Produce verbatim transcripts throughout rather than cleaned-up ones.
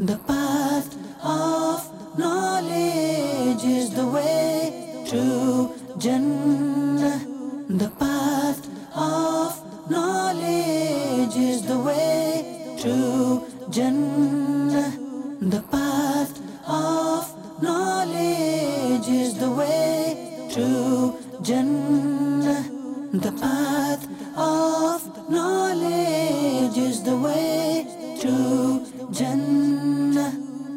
The path of knowledge is the way to Jannah. The path of knowledge is the way to Jannah. The path of knowledge is the way to Jannah. The path of knowledge is the way to Jannah.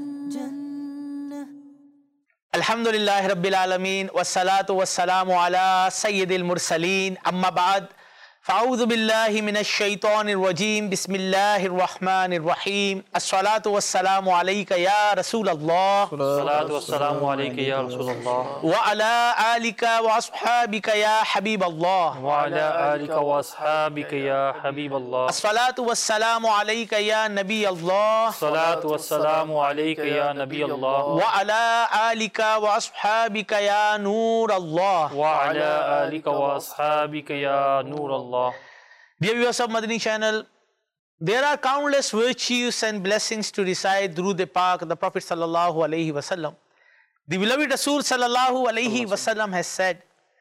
Alhamdulillah Rabbil Alameen wassalatu wassalamu ala Sayyidil Mursaleen amma ba'd fa'udhu billahi minash shaitanir rajim bismillahir rahmanir rahim as-salatu wassalamu alayka ya Rasulallah salatu wassalamu alayka ya Rasulallah wa ala alika wa ashabika ya Habiballah wa ala alika wa ashabika ya Habiballah as-salatu wassalamu alayka ya Nabi Allah salatu wassalamu alayka ya Nabi Allah wa ala alika wa ashabika ya Nur Allah wa ala alika wa ashabika ya Nur Allah. Dear viewers of Madani channel, there are countless virtues and blessings to recite Durood Pak, the Prophet sallallahu alaihi wasallam. The beloved Rasul sallallahu alaihi wasallam has said,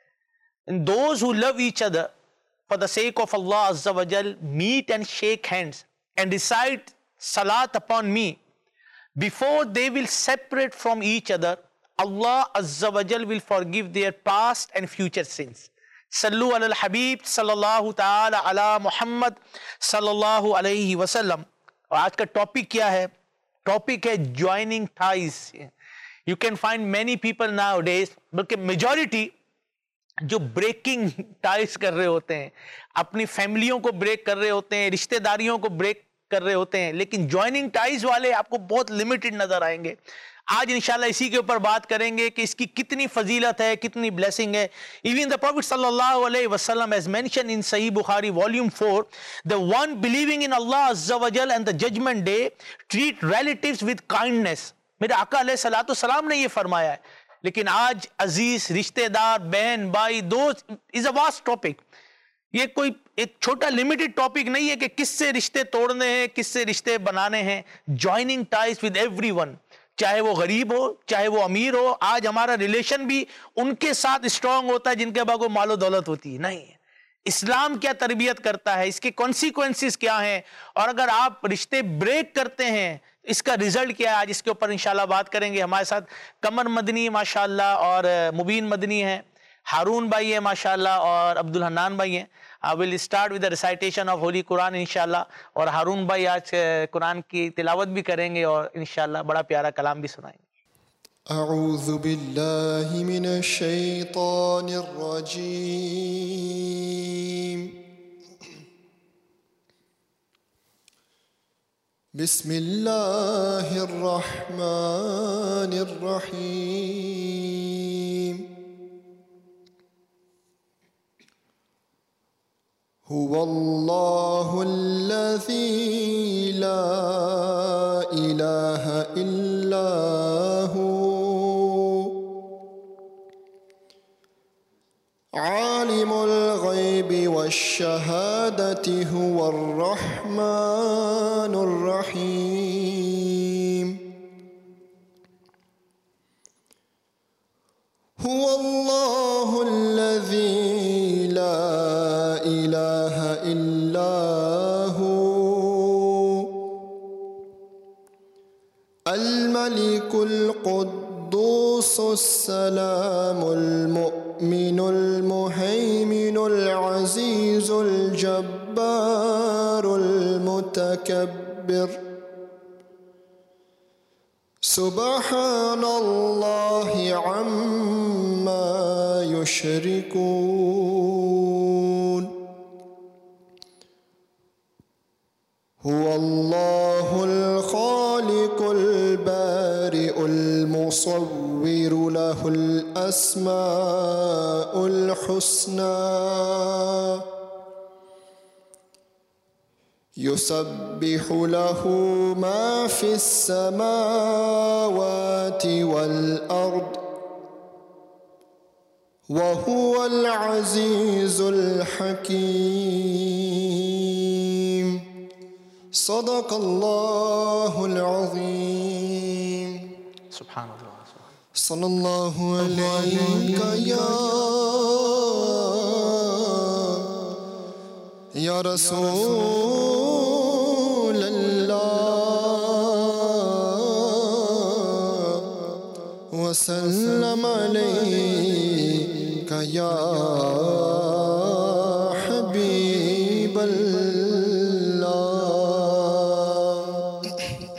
and those who love each other for the sake of Allah Azza wa Jal meet and shake hands and recite salat upon me, before they will separate from each other, Allah Azza wa Jal will forgive their past and future sins. Sallu ala al-Habib sallallahu ta'ala ala Muhammad sallallahu alayhi wasallam. اور آج کا topic کیا ہے؟ Topic ہے joining ties. You can find many people nowadays, بلکہ majority جو breaking ties کر رہے ہوتے ہیں، اپنی فیملیوں کو بریک کر رہے ہوتے ہیں، رشتہ داریوں کو بریک کر رہے ہوتے ہیں، لیکن جوائننگ ٹائز والے آپ کو بہت لمیٹڈ نظر آئیں گے. آج انشاءاللہ اسی کے اوپر بات کریں گے کہ اس کی کتنی فضیلت ہے، کتنی بلیسنگ ہے. Even the Prophet sallallahu alayhi wasallam has mentioned in Sahih Bukhari volume four, the one believing in Allah Azza wa Jal and the judgment day treat relatives with kindness. میرے آقا علیہ الصلوۃ والسلام نے یہ فرمایا ہے. لیکن آج عزیز رشتہ دار، بہن، بھائی، دوست is a vast topic. یہ کوئی ایک چھوٹا لمیٹڈ ٹاپک نہیں ہے کہ کس سے رشتے توڑنے ہیں، کس سے رشتے بنانے ہیں. Joining ties with every one, چاہے وہ غریب ہو، چاہے وہ امیر ہو. آج ہمارا ریلیشن بھی ان کے ساتھ اسٹرانگ ہوتا ہے جن کے پاس کوئی مال و دولت ہوتی ہے. نہیں، اسلام کیا تربیت کرتا ہے، اس کے کانسیکوینسز کیا ہیں، اور اگر آپ رشتے بریک کرتے ہیں اس کا رزلٹ کیا ہے، آج اس کے اوپر انشاءاللہ بات کریں گے. ہمارے ساتھ قمر مدنی ماشاءاللہ اور مبین مدنی ہیں، ہارون بھائی ہیں ماشاءاللہ، اور عبد الحنان بھائی ہیں. I will start with the recitation of Holy Quran انشاءاللہ، اور ہارون بھائی آج قرآن کی تلاوت بھی کریں گے اور انشاءاللہ بڑا پیارا کلام بھی سنائیں گے. اعوذ باللہ من الشیطان الرجیم. بسم اللہ الرحمن الرحیم. هو الله الذي لا إله إلا هو عالم الغيب والشهادة هو الرحمن الرحيم. هو الله الذي لا إله إلا هو الملك القدوس السلام المؤمن المهيمن العزيز الجبار المتكبر. سبحان الله عما يشركون. هو الله الخالق البارئ المصور له الأسماء الحسنى يسبح له ما في السماوات والأرض وهو العزيز الحكيم. صدق الله العظيم. سبحان اللہ. صلی اللہ علیہ یا یا رسول اللہ وسلم علیہ یا حبیب اللہ.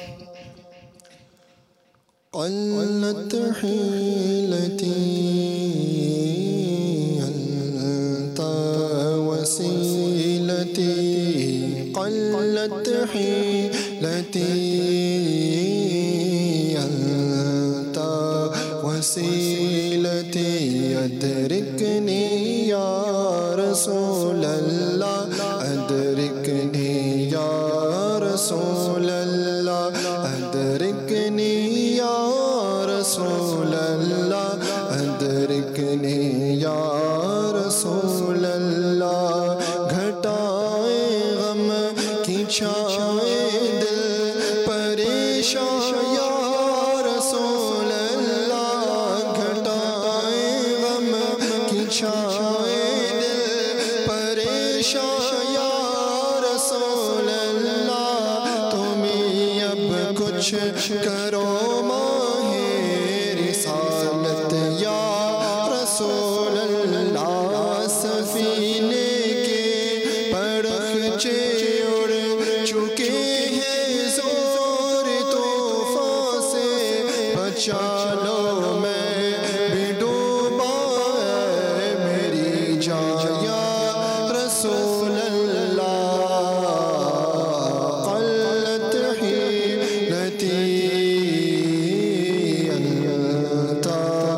قلت حیلتی انت وسیلتی قلت حیلتی انت وسیلتی ادرکنی یا رسول اللہ ادرکنی یا رسول اللہ ادرکنی یا رسول اللہ ادرکنی یا رسول اللہ. گھٹائے غم کی چھائے دل پریشان یا رسول اللہ گھٹائے غم کی چھائے دل پریشان یا رسول اللہ. تمہیں اب کچھ کرو ماہ رسالت یا رسول اللہ. سفینے کے پرخچے اڑ چکے ہیں زور طوفان سے بچا لو میں بھی ڈوبا ہے میری جان یا رسول اللہ. قلت حیلتی انت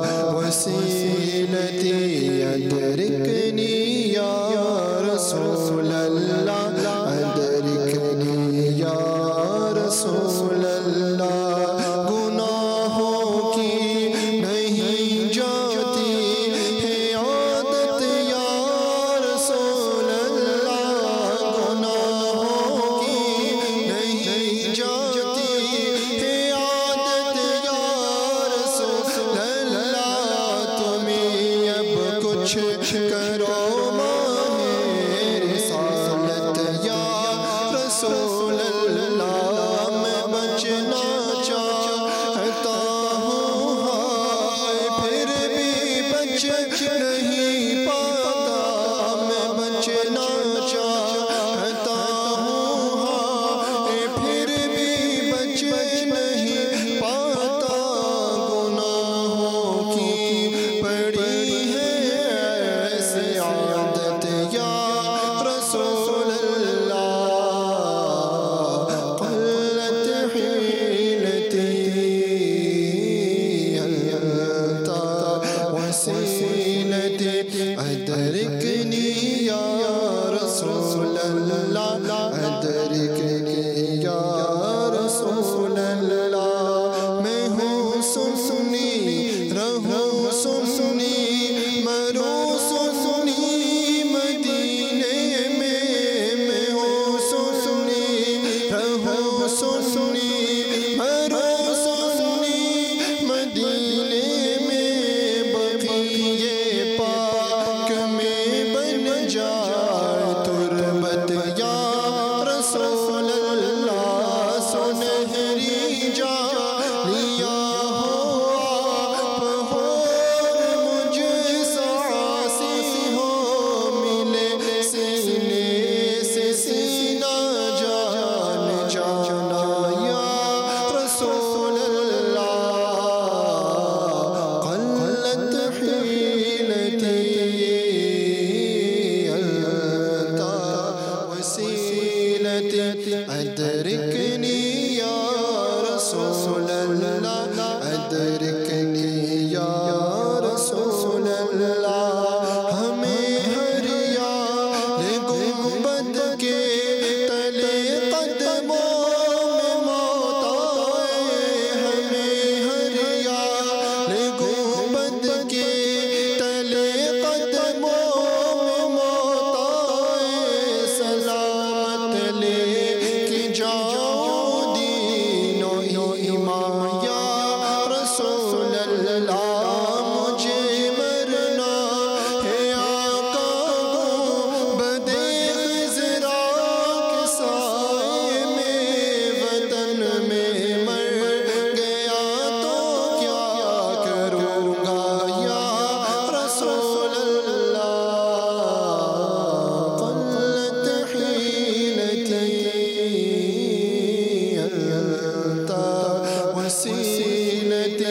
وسیلتی ادرکنی یا رسول اللہ ادرکنی یا رسول اللہ. گناہوں کی نہیں جاتی ہے عادت یا رسول اللہ گناہوں کی نہیں جاتی ہے عادت یا رسول اللہ. تمہیں اب کچھ کرو ماہ رسالت یا رسول اللہ. میں بچنا چاہتا ہوں ہائے پھر بھی بچ نہیں پاتا. میں بچنا چاہتا ہوں ہائے پھر بھی بچ نہیں پاتا. گناہوں کی پڑی ہے ایسی عادت یا رسول اللہ. قلت حیلتی انت وسیلتی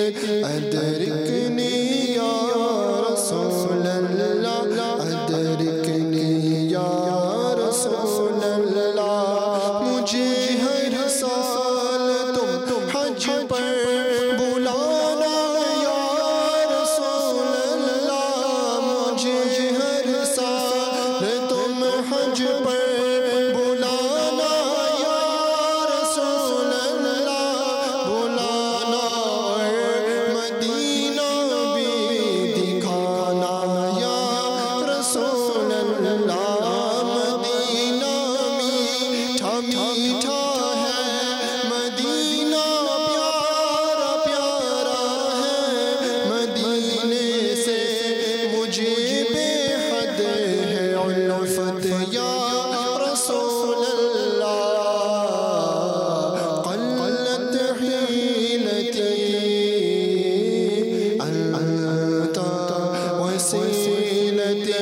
أدركني يا رسول الله أدركني يا رسول الله मुझे हर साल तुम हज पर बुलाना या रसूल अल्लाह मुझे हर साल तुम हज पर बुलाना या रसूल अल्लाह बुलाना और मदीना भी दिखाना या रसूल अल्लाह मदीना मीठा मीठा है मदीना प्यारा प्यारा है मदीने से मुझे बेहद है उल्फत या रसूल अल्लाह क़ल्लत हीलती अन्त वसीलती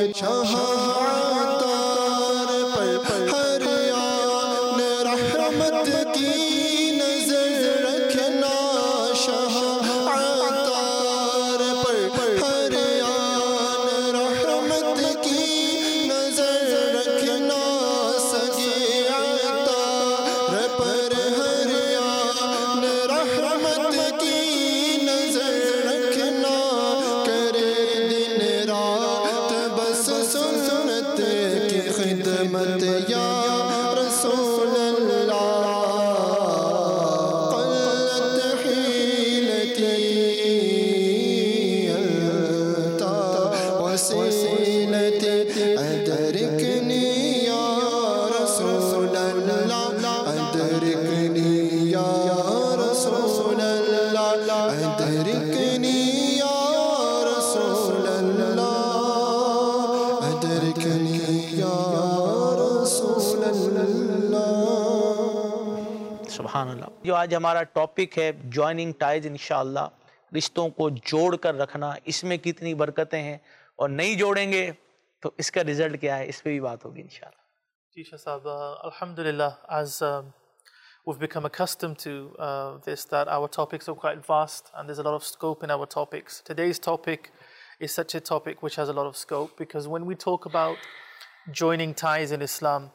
शहादार पर हर आन रहमत की नजर रखना शहादार पर हर आन रहमत की नजर रखना सगे अतार पर हर आन रहमत की नजर रखना करे दिन रात बस सुन्नत की खिदमत या रसूल अल्लाह क़ल्लत हीलती अन्त वसीलती अदरिकनी या रसूल अल्लाह अदरिकनी या रसूल अल्लाह अदरिकनी या रसूल अल्लाह अदरिकनी या रसूल अल्लाह सुभान अल्लाह। जो आज हमारा टॉपिक है जॉइनिंग टाइज, इंशाअल्लाह रिश्तों को जोड़ कर रखना, इसमें कितनी बरकतें हैं और नहीं जोड़ेंगे तो इसका रिजल्ट क्या है, इस पे भी बात होगी इंशाअल्लाह। Ji Shah, uh, Alhamdulillah, as um, we've become accustomed to uh, this, that our topics are quite vast and there's a lot of scope in our topics. Today's topic is such a topic which has a lot of scope, because when we talk about joining ties in Islam,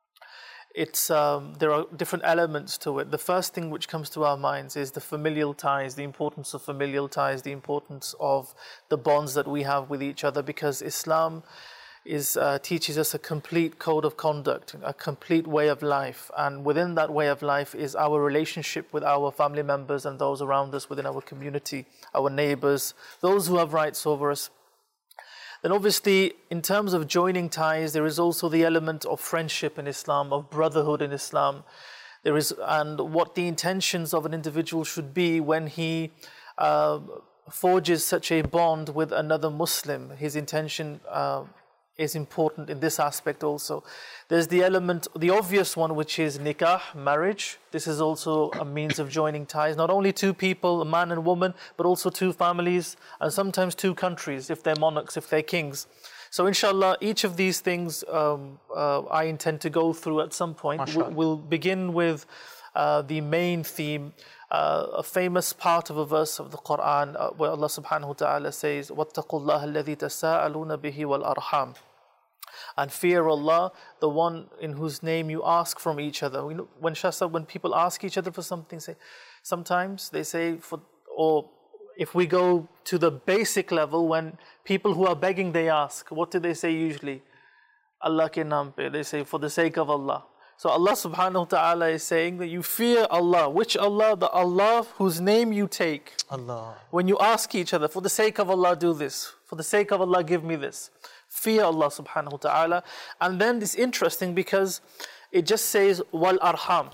it's um, there are different elements to it. The first thing which comes to our minds is the familial ties, the importance of familial ties, the importance of the bonds that we have with each other, because Islam is uh, teaches us a complete code of conduct, a complete way of life, and within that way of life is our relationship with our family members and those around us within our community, our neighbors, those who have rights over us. Then obviously, in terms of joining ties, there is also the element of friendship in Islam, of brotherhood in Islam. There is, and what the intentions of an individual should be when he uh, forges such a bond with another Muslim. His intention uh, is important in this aspect also. There's the element, the obvious one, which is nikah, marriage. This is also a means of joining ties. Not only two people, a man and woman, but also two families, and sometimes two countries, if they're monarchs, if they're kings. So inshallah, each of these things um, uh, I intend to go through at some point. We'll, we'll begin with uh, the main theme, uh, a famous part of a verse of the Quran, uh, where Allah subhanahu wa ta'ala says, وَاتَّقُوا اللَّهَ الَّذِي تَسَاءَلُونَ بِهِ وَالْأَرْحَامِ. And fear Allah, the one in whose name you ask from each other. We know, when Shah said, when people ask each other for something, say, sometimes they say, for, or if we go to the basic level, when people who are begging, they ask, what do they say usually? Allah ke naam pe. They say, for the sake of Allah. So Allah subhanahu wa ta'ala is saying that you fear Allah. Which Allah? The Allah whose name you take. Allah. When you ask each other, for the sake of Allah, do this. For the sake of Allah, give me this. Fear Allah subhanahu wa ta'ala. And then it's interesting because it just says wal arham.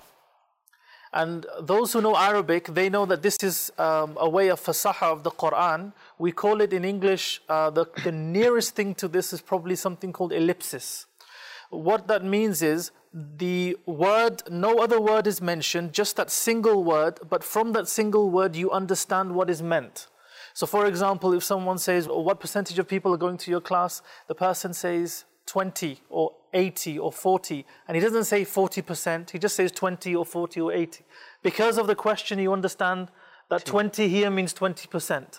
And those who know Arabic, they know that this is um, a way of fasaha of the Quran. We call it in English, uh, the, the nearest thing to this is probably something called ellipsis. What that means is the word, no other word is mentioned, just that single word, but from that single word you understand what is meant. So for example, if someone says, oh, what percentage of people are going to your class? The person says twenty or eighty or forty, and he doesn't say forty percent, he just says twenty or forty or eighty. Because of the question, you understand That twenty here means twenty percent.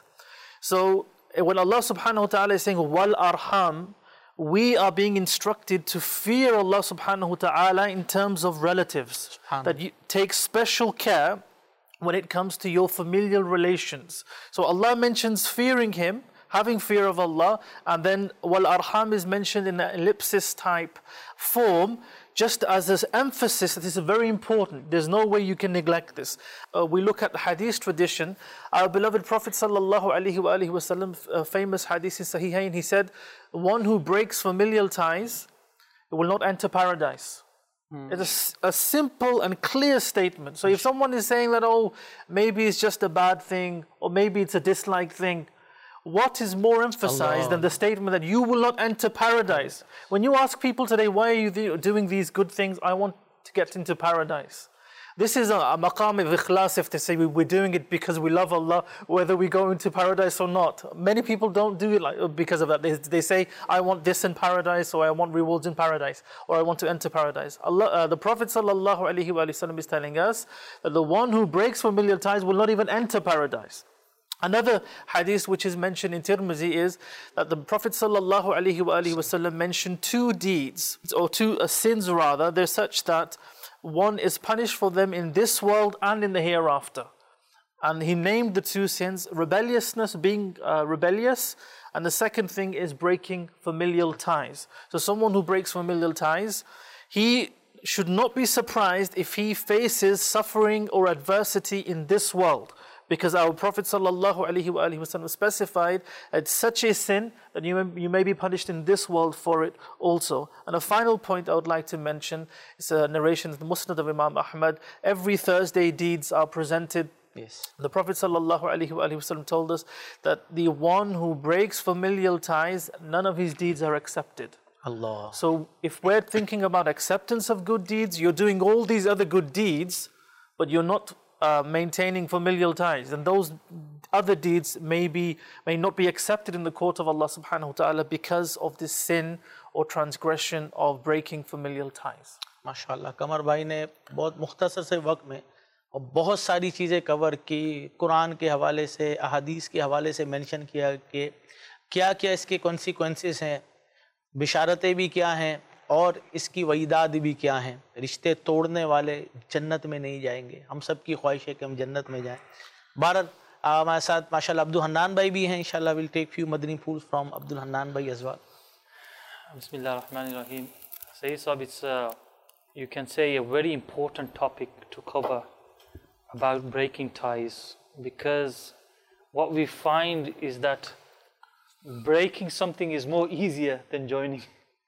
So when Allah subhanahu wa ta'ala is saying, wal arham, we are being instructed to fear Allah subhanahu wa ta'ala in terms of relatives. That you take special care when it comes to your familial relations. So Allah mentions fearing Him, having fear of Allah, and then wal arham is mentioned in an ellipsis type form, just as this emphasis that this is very important. There's no way you can neglect this. Uh, we look at the hadith tradition. Our beloved Prophet sallallahu alaihi wa alihi wasallam, uh, famous hadith in Sahihain, he said, one who breaks familial ties will not enter paradise. Hmm. It's a, a simple and clear statement. So if someone is saying that, oh, maybe it's just a bad thing, or maybe it's a disliked thing, what is more emphasized Allah. than the statement that you will not enter paradise? When you ask people today, why are you doing these good things? I want to get into paradise. This is a, a maqam of ikhlas, if they say we're doing it because we love Allah, whether we go into paradise or not. Many people don't do it like, because of that. They, they say, I want this in paradise, or I want rewards in paradise, or I want to enter paradise. Allah, uh, the Prophet sallallahu alaihi wasallam is telling us that the one who breaks familial ties will not even enter paradise. Another hadith which is mentioned in Tirmizi is that the Prophet sallallahu alaihi wasallam mentioned two deeds, or two uh, sins rather. They're such that one is punished for them in this world and in the hereafter. And he named the two sins, rebelliousness, being uh, rebellious, and the second thing is breaking familial ties. So someone who breaks familial ties, he should not be surprised if he faces suffering or adversity in this world. Because our Prophet sallallahu alaihi wasallam specified it's such a sin that you may, you may be punished in this world for it also. And a final point I would like to mention is a narration of the Musnad of Imam Ahmad. Every Thursday deeds are presented. Yes. The Prophet sallallahu alaihi wasallam told us that the one who breaks familial ties, none of his deeds are accepted. Allah. So if we're thinking about acceptance of good deeds, you're doing all these other good deeds, but you're not Uh, maintaining familial ties, and those other deeds may be may not be accepted in the court of Allah subhanahu wa ta'ala because of this sin or transgression of breaking familial ties. माशाल्लाह, कमर भाई ने बहुत मुख्तसर से वक्त में और बहुत सारी चीज़ें कवर की, कुरान के हवाले से, अहादीस के हवाले से मेंशन किया कि क्या क्या इसके कॉन्सिक्वेंसेस हैं, बिशारतें भी क्या हैं और इसकी वईदाद भी क्या हैं। रिश्ते तोड़ने वाले जन्नत में नहीं जाएंगे, हम सब की ख्वाहिश है कि हम जन्नत में जाएं। भारत हमारे साथ माशाल्लाह अब्दुल हन्नान भाई भी हैं, इंशाल्लाह will take few Madani foods from Abdul Hannan भाई as well. Bismillahirrahmanirrahim. Sayyid Sahib, it's uh, you can say a very important topic to cover about breaking ties, because what we find is that breaking something is more easier than joining.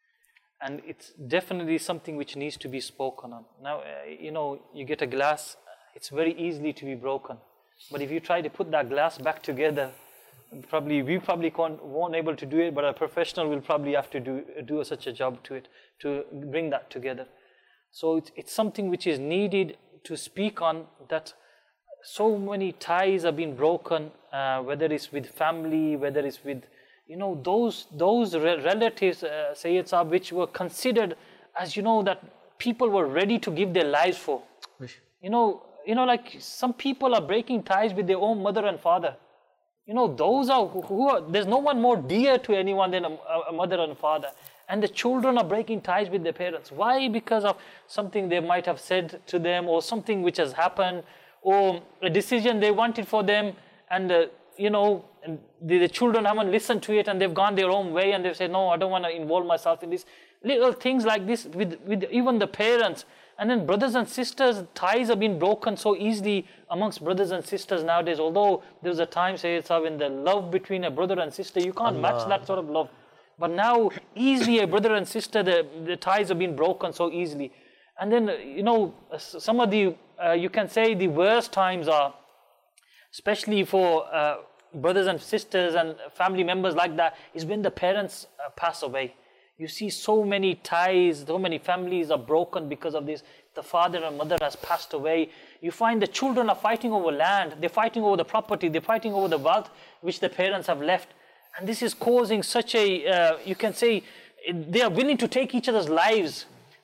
And it's definitely something which needs to be spoken on. Now, uh, you know, you get a glass, it's very easily to be broken. But if you try to put that glass back together, probably we probably can't, won't able to do it, but a professional will probably have to do, do such a job to it, to bring that together. So it's, it's something which is needed to speak on, that so many ties have been broken, uh, whether it's with family, whether it's with you know, those those re relatives, uh, Sayyid Sahib, which were considered as, you know, that people were ready to give their lives for. You know, you know, like some people are breaking ties with their own mother and father. You know, those are who, who are, there's no one more dear to anyone than a, a mother and father. And the children are breaking ties with their parents. Why? Because of something they might have said to them, or something which has happened, or a decision they wanted for them, and uh, you know, and the, the children haven't listened to it, and they've gone their own way, and they've said, no, I don't want to involve myself in this. Little things like this with, with even the parents. And then brothers and sisters, ties have been broken so easily amongst brothers and sisters nowadays. Although there was a time, say it's in the love between a brother and sister, you can't Allah. match that sort of love. But now, easily a brother and sister, the, the ties have been broken so easily. And then, you know, some of the, uh, you can say the worst times are, especially for uh, brothers and sisters and family members like that, is when the parents uh, pass away. You see so many ties, so many families are broken because of this. The father and mother has passed away. You find the children are fighting over land, they're fighting over the property, they're fighting over the wealth which the parents have left. And this is causing such a, uh, you can say, they are willing to take each other's lives.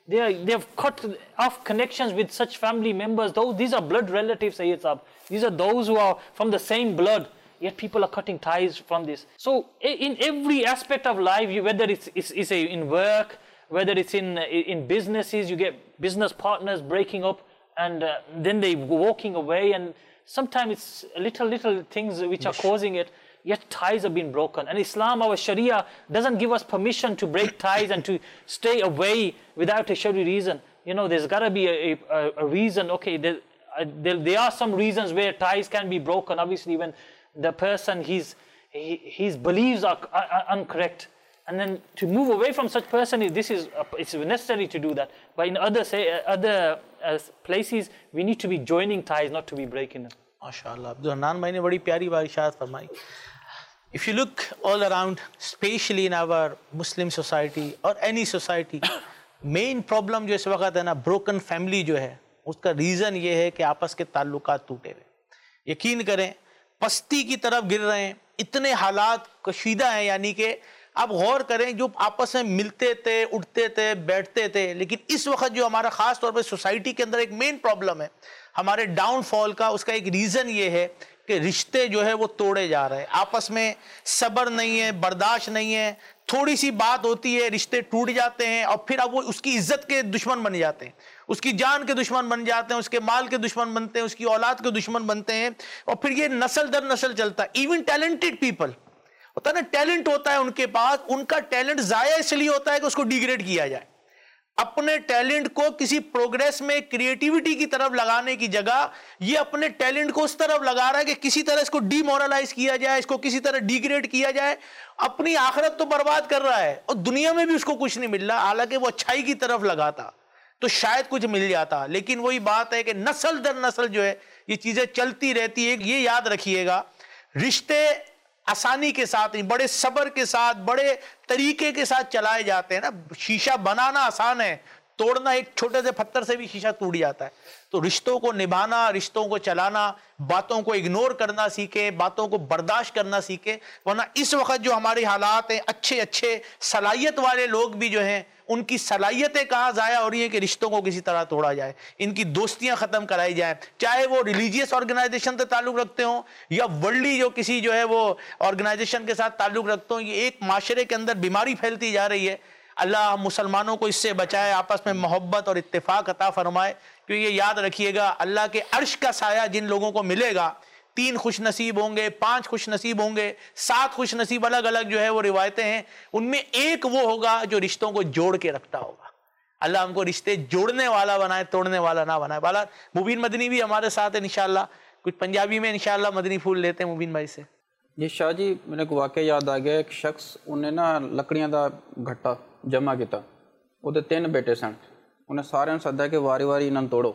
they are they have cut off connections with such family members. Those these are blood relatives, Sayyid Saab. These are those who are from the same blood. Yet people are cutting ties from this. So in every aspect of life, you, whether it's, it's, it's a, in work, whether it's in in businesses, you get business partners breaking up and uh, then they walking away, and sometimes it's little little things which are causing it. Yet ties have been broken. And Islam, our Sharia, doesn't give us permission to break ties and to stay away without a Sharia reason. You know, there's got to be a, a, a reason. Okay, there, uh, there, there are some reasons where ties can be broken. Obviously, when the person, his, his beliefs are, are, are incorrect. And then to move away from such person, this is, it's necessary to do that. But in other, say, other uh, places, we need to be joining ties, not to be breaking them. MashaAllah. Abdul Hanan bhai ne badi pyari baat irshad farmai. If you look all around, especially in our Muslim society or any society, main problem jo is waqt hai na, broken family jo hai, uska reason ye hai कि आपस के ताल्लुकात टूटे हुए. यकीन करें, पस्ती की तरफ गिर रहे हैं, इतने हालात कशीदा हैं. यानी कि आप गौर करें, जो आपस में मिलते थे, उठते थे, बैठते थे, लेकिन इस वक्त जो हमारा ख़ास तौर पे सोसाइटी के अंदर एक मेन प्रॉब्लम है हमारे डाउनफॉल का, उसका एक रीज़न ये है कि रिश्ते जो है वो तोड़े जा रहे हैं. आपस में सब्र नहीं है, बर्दाश्त नहीं है, थोड़ी सी बात होती है, रिश्ते टूट जाते हैं और फिर अब वो उसकी इज्जत के दुश्मन बन जाते हैं, उसकी जान के दुश्मन बन जाते हैं, उसके माल के दुश्मन बनते हैं, उसकी औलाद के दुश्मन बनते हैं, और फिर ये नस्ल दर नस्ल चलता है. इवन टैलेंटेड पीपल होता है ना, टैलेंट होता है उनके पास, उनका टैलेंट ज़ाया इसलिए होता है कि उसको डिग्रेड किया जाए. अपने टैलेंट को किसी प्रोग्रेस में, क्रिएटिविटी की तरफ लगाने की जगह ये अपने टैलेंट को उस तरफ लगा रहा है कि किसी तरह इसको डीमोरलाइज किया जाए, इसको किसी तरह डिग्रेड किया जाए. अपनी आखिरत तो बर्बाद कर रहा है और दुनिया में भी उसको कुछ नहीं मिल रहा. हालांकि वो अच्छाई की तरफ लगाता तो शायद कुछ मिल जाता. लेकिन वही बात है कि नस्ल दर नस्ल जो है ये चीजें चलती रहती है. ये याद रखिएगा, रिश्ते आसानी के साथ नहीं, बड़े सब्र के साथ, बड़े तरीके के साथ चलाए जाते हैं ना. शीशा बनाना आसान है, तोड़ना एक छोटे से पत्थर से भी शीशा टूट जाता है. तो रिश्तों को निभाना, रिश्तों को चलाना, बातों को इग्नोर करना सीखे, बातों को बर्दाश्त करना सीखे. वरना इस वक्त जो हमारे हालात हैं, अच्छे अच्छे सलाहियत वाले लोग भी जो हैं, उनकी सलाहियतें कहाँ ज़ाया हो रही हैं कि रिश्तों को किसी तरह तोड़ा जाए, इनकी दोस्तियां ख़त्म कराई जाए, चाहे वो रिलीजियस ऑर्गेनाइजेशन से ताल्लुक़ रखते हों या वर्ल्डली जो किसी जो है वो ऑर्गेनाइजेशन के साथ ताल्लुक़ रखते हों. ये एक माशरे के अंदर बीमारी फैलती जा रही है. अल्लाह मुसलमानों को इससे बचाए, आपस में मोहब्बत और इत्तेफाक अता फरमाए. क्योंकि ये याद रखिएगा, अल्लाह के अर्श का साया जिन लोगों को मिलेगा, तीन खुश नसीब होंगे, पांच खुश नसीब होंगे, सात खुश नसीब, अलग अलग जो है वो रिवायतें हैं. उनमें एक वो होगा जो रिश्तों को जोड़ के रखता होगा. अल्लाह हमको रिश्ते जोड़ने वाला बनाए, तोड़ने वाला ना बनाए. बाला मुबीन मदनी भी हमारे साथ है इंशाअल्लाह. कुछ पंजाबी में इंशाअल्लाह मदनी फूल लेते हैं मुबीन भाई से. जी शाह जी, मैंने को वाकया याद आ गया. एक शख्स उन्हें ना लकड़ियां का घट्टा जमा किया, ਉਹਦੇ ਤਿੰਨ बेटे सन, उन्हें सारे सद्दा कि वारी वारी इन्होंने तोड़ो.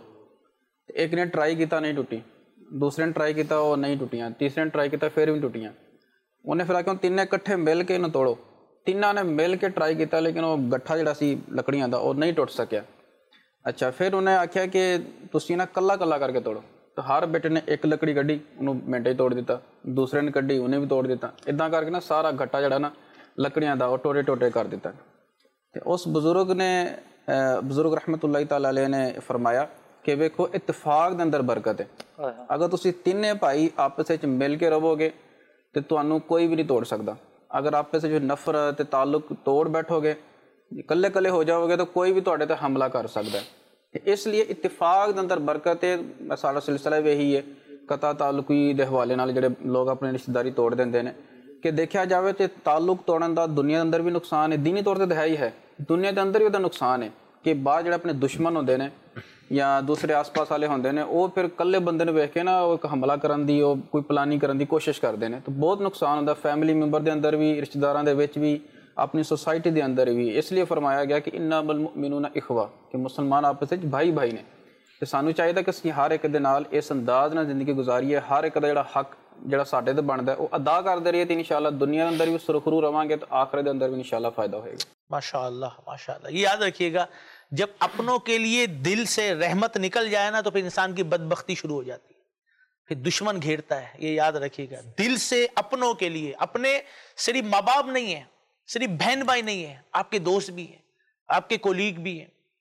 एक ने ट्राई किया, नहीं टुटी. दूसरे ने ट्राई किया, वो नहीं टुटियाँ. तीसरे ने ट्राई किया, फिर भी टुटियाँ. उन्हें फिर आखिया तीनों इकट्ठे मिल के इन्हें तोड़ो. तीनों ने मिल के ट्राई किया, लेकिन वो गट्ठा जिहड़ा सी लकड़ियां दा वो नहीं टुट सकिया. अच्छा, फिर उन्हें आखिया कि तुसीं ना कल्ला कल्ला करके तोड़ो. तो हर बेटे ने एक लकड़ी कड्ढी, उन्होंने मिनटे तोड़ दिता. दूसरे ने कड्ढी, उन्हें भी तोड़ दिता. इदां करके ना सारा गट्ठा जिहड़ा ना लकड़ियां दा वो टोटे टोटे कर दिता. तो उस बुजुर्ग ने बुजुर्ग रहमतुल्लाह तआला अलैह ने फरमाया कि वेखो, इत्तेफाक दे अंदर बरकत है. अगर तुसीं तिन्ने भाई आपस विच मिल के रहोगे तो तुहानूं कोई भी नहीं तोड़ सकदा. अगर आपस विच नफरत ताल्लुक तोड़ बैठोगे, कल्ले कल्ले हो जाओगे, तो कोई भी तुहाडे ते हमला कर सकदा है. इसलिए इत्तेफाक दे अंदर बरकत है. साडा सिलसिला भी यही है, कता ताल्लुकी दे हवाले नाल जिहड़े लोग अपनी रिश्तेदारी तोड़ दिंदे ने. कि देखा जाए तो ताल्लुक तोड़न का दुनिया के अंदर भी नुकसान है, दीनी तौर पर तो है ही है, दुनिया के अंदर भी उसका नुकसान है. कि बाहर जो अपने दुश्मन होंगे ने या दूसरे आस पास वाले होंगे ने, वो फिर कल्ले बंदे ने वेख के ना वो एक हमला करन दी, वो कोई प्लानिंग करन दी कोशिश करते हैं. तो बहुत नुकसान होता फैमिली मैंबर के अंदर भी, रिश्तेदारों के विच भी, अपनी सोसाइटी के अंदर भी. इसलिए फरमाया गया कि इन्नमल मुमिनूना इखवा, कि मुसलमान आपस में भाई भाई ने. तो सानू चाहिए कि असीं हर एक दे नाल इस अंदाज नाल जिंदगी गुजारीए, हर एक दा जिहड़ा हक जिहड़ा साडे ते बनदा है वो अदा करदे रहिए. तो इंशाअल्लाह दुनिया के अंदर भी सुरखरू रवांगे तो आखिरत के अंदर भी इंशाअल्लाह फायदा होएगा. माशाअल्लाह माशाअल्लाह. ये याद रखिएगा, जब अपनों के लिए दिल से रहमत निकल जाए ना, तो फिर इंसान की बदबख्ती शुरू हो जाती है, फिर दुश्मन घेरता है. ये याद रखिएगा, दिल से अपनों के लिए, अपने सिर्फ माँ बाप नहीं है, सिर्फ बहन भाई नहीं है, आपके दोस्त भी हैं, आपके कोलीग भी हैं,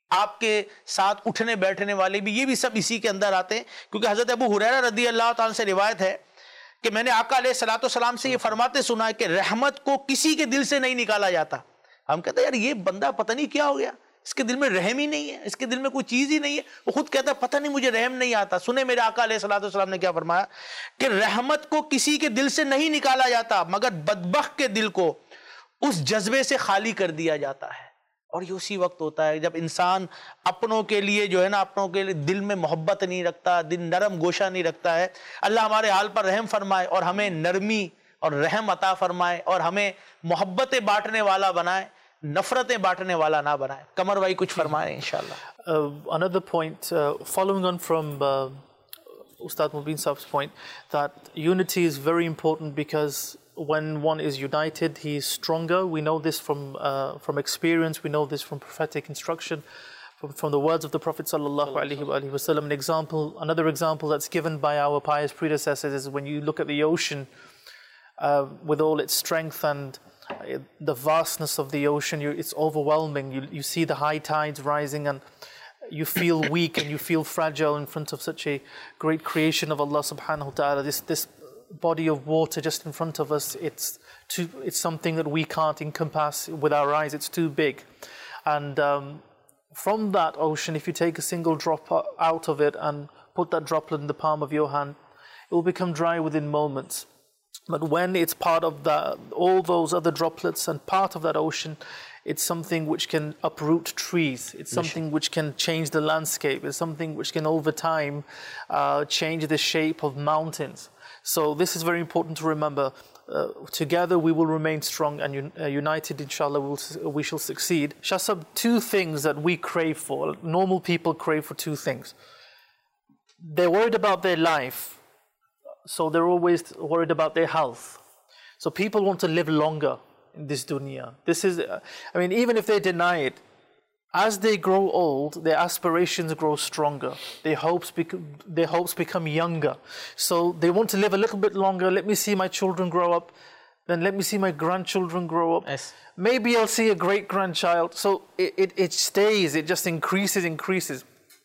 आपके साथ उठने बैठने वाले भी, ये भी सब इसी के अंदर आते हैं। क्योंकि हजरत अबू हुरैरा रदी अल्लाह ताला से रिवायत है कि मैंने आका अलैहिस्सलातु वस्सलाम से ये फरमाते सुना है कि रहमत को किसी के दिल से नहीं निकाला जाता। हम कहते हैं यार ये बंदा पता नहीं क्या हो गया, इसके दिल में रहम ही नहीं है, इसके दिल में कोई चीज ही नहीं है। वो खुद कहता है पता नहीं मुझे रहम नहीं आता। सुने मेरे आका अलैहिस्सलातु वस्सलाम ने क्या फरमाया कि रहमत को किसी के दिल से नहीं निकाला जाता, मगर बदबख्त के दिल को उस जज्बे से खाली कर दिया जाता है। और ये उसी वक्त होता है जब इंसान अपनों के लिए जो है ना, अपनों के लिए दिल में मोहब्बत नहीं रखता, दिल नरम गोशा नहीं रखता है। अल्लाह हमारे हाल पर रहम फरमाए और हमें नरमी और रहम अता फरमाए और हमें मोहब्बतें बांटने वाला बनाए, नफरतें बांटने वाला ना बनाए। कमर भाई कुछ फरमाए इंशाल्लाह। Another point, uh, following on from uh, Ustad Mubin Saab's point, that unity is very important because when one is united, he is stronger. We know this from uh, from experience. We know this from prophetic instruction, from, from the words of the Prophet sallallahu alaihi wasallam. An example, another example that's given by our pious predecessors is when you look at the ocean uh, with all its strength and uh, the vastness of the ocean. You, it's overwhelming. You you see the high tides rising and you feel weak and you feel fragile in front of such a great creation of Allah subhanahu wa ta'ala. This this body of water just in front of us, it's too, it's something that we can't encompass with our eyes. It's too big. And um, from that ocean, if you take a single drop out of it and put that droplet in the palm of your hand, it will become dry within moments. But when it's part of the, all those other droplets and part of that ocean, it's something which can uproot trees. It's something which can change the landscape. It's something which can over time uh, change the shape of mountains. So this is very important to remember. Uh, together we will remain strong and un- uh, united, inshallah, we, will, we shall succeed. Shasab, two things that we crave for. Normal people crave for two things. They're worried about their life, so they're always worried about their health. So people want to live longer in this dunya. This is, uh, I mean, even if they deny it, as they grow old, their aspirations grow stronger. Their hopes, bec- their hopes become younger. So they want to live a little bit longer. Let me see my children grow up. Then let me see my grandchildren grow up. Yes. Maybe I'll see a great-grandchild. So it, it, it stays. It just increases, increases.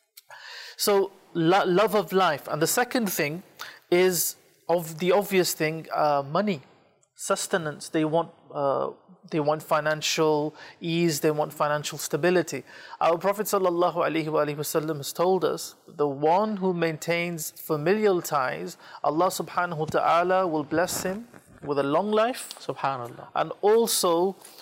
So lo- love of life. And the second thing is, of the obvious thing, uh, money, sustenance. They want... Uh, They want financial ease, they want financial stability. Our Prophet sallallahu alaihi wasallam has told us, the one who maintains familial ties, Allah subhanahu wa ta'ala will bless him with a long life, subhanallah, and also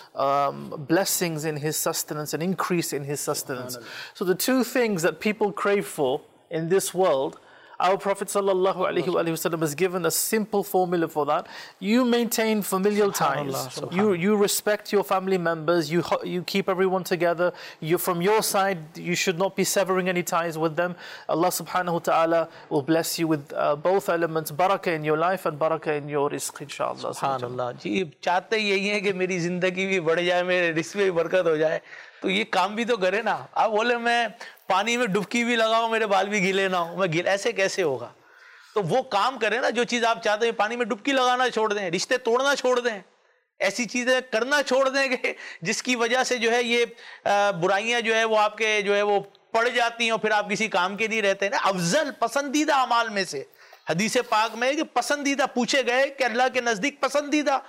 um, blessings in his sustenance, an increase in his sustenance. So the two things that people crave for in this world, our Prophet sallallahu alaihi wasallam has given a simple formula for that. You maintain familial ties. You you respect your family members. You you keep everyone together. You from your side, you should not be severing any ties with them. Allah subhanahu wa ta'ala will bless you with uh, both elements, barakah in your life and barakah in your rizq, inshallah. Subhanallah. जी चाहते यही है कि मेरी जिंदगी भी बढ़ जाए, मेरे रिस्क में भी बरकत हो जाए, तो ये काम भी तो करे ना। आप बोले मैं पानी में डुबकी भी लगाऊं, मेरे बाल भी गीले ना हो, मैं गीले, ऐसे कैसे होगा? तो वो काम करें ना जो चीज आप चाहते हैं। पानी में डुबकी लगाना छोड़ दें, रिश्ते तोड़ना छोड़ दें, ऐसी चीजें करना छोड़ देंगे जिसकी वजह से जो है ये बुराइयां जो है वो आपके जो है वो पड़ जाती हैं और फिर आप किसी काम के नहीं रहते ना। अफजल पसंदीदा अमाल में से हदीस पाक में कि पसंदीदा पूछे गए कि अल्लाह के नजदीक पसंदीदा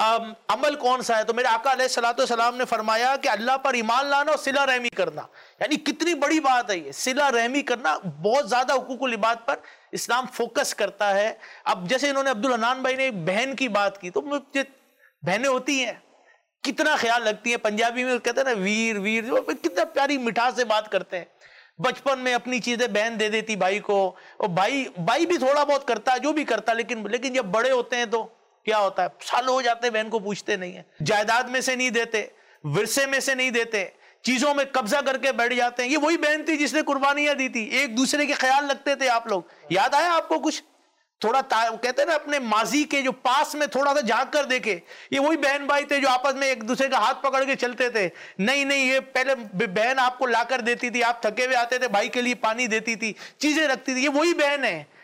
अमल कौन सा है, तो मेरे आका अलैहिस्सलातु वस्सलाम ने फरमाया कि अल्लाह पर ईमान लाना और सिला रहमी करना। यानी कितनी बड़ी बात है ये, सिला रहमी करना। बहुत ज्यादा हुकूकुल इबाद पर इस्लाम फोकस करता है। अब जैसे इन्होंने अब्दुल हन्नान भाई ने एक बहन की बात की, तो मुझे बहनें होती हैं कितना ख्याल लगती हैं। पंजाबी में कहते हैं ना वीर वीर, जो कितना प्यारी मिठास से बात करते हैं। बचपन में अपनी चीजें बहन दे देती भाई को, और भाई भाई भी थोड़ा बहुत करता है, जो भी करता है, लेकिन लेकिन जब बड़े होते हैं तो क्या होता है, सालों हो जाते हैं बहन को पूछते नहीं है, जायदाद में से नहीं देते, विरसे में से नहीं देते, चीजों में कब्जा करके बैठ जाते हैं। ये वही बहन थी जिसने कुर्बानियां दी थी। एक दूसरे के ख्याल लगते थे आप लोग, याद आया आपको कुछ? थोड़ा कहते हैं ना अपने माजी के जो पास में थोड़ा सा झांक कर देखे, ये वही बहन भाई थे जो आपस में एक दूसरे का हाथ पकड़ के चलते थे। नहीं नहीं, ये पहले बहन आपको लाकर देती थी, आप थके हुए आते थे, भाई के लिए पानी देती थी, चीजें रखती थी, ये वही बहन है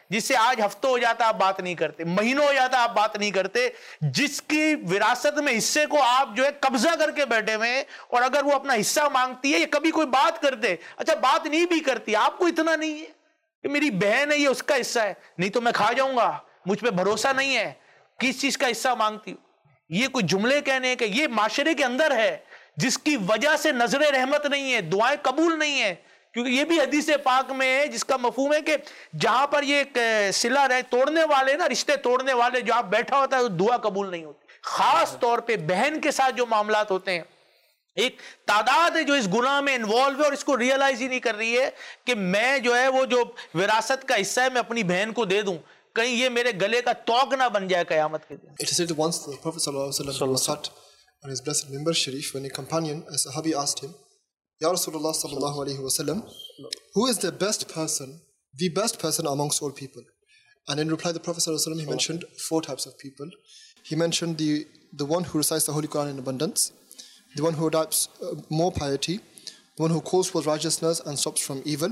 जिससे आज हफ्तों हो जाता आप बात नहीं करते, महीनों हो जाता आप बात नहीं करते, जिसकी विरासत में हिस्से को आप जो है कब्जा करके बैठे हुए हैं, और अगर वो अपना हिस्सा मांगती है या कभी कोई बात करते, अच्छा बात नहीं भी करती, आपको इतना नहीं है कि मेरी बहन है ये उसका हिस्सा है, नहीं तो मैं खा जाऊंगा, मुझ पे भरोसा नहीं है, किस चीज का हिस्सा मांगती हूं। ये कोई जुमले कहने के, ये माशरे के अंदर है जिसकी वजह से नजरे रहमत नहीं है, दुआएं कबूल नहीं है, क्योंकि ये भी हदीस पाक में है जिसका मफहूम है कि जहां पर ये सिला रहे तोड़ने वाले ना, रिश्ते तोड़ने वाले जो आप बैठा होता है तो दुआ कबूल नहीं होती। खास तौर पे बहन के साथ जो मामलात होते हैं, एक तादाद है जो इस गुनाह में इन्वॉल्व है और इसको रियलाइज ही नहीं कर रही है कि मैं जो है वो जो विरासत का हिस्सा है मैं अपनी बहन को दे दूं, कहीं ये मेरे गले का तौक ना बन जाए क़यामत के दिन। It is said that once the Prophet ﷺ was sat on his blessed Mimbar Sharif when a companion, a Sahabi, asked him, Ya Rasulullah sallallahu alayhi wa sallam, who is the best person, the best person amongst all people? And in reply, the Prophet sallallahu alayhi wa sallam, he mentioned four types of people. He mentioned the, the one who recites the Holy Quran in abundance, the one who adopts uh, more piety, the one who calls for righteousness and stops from evil,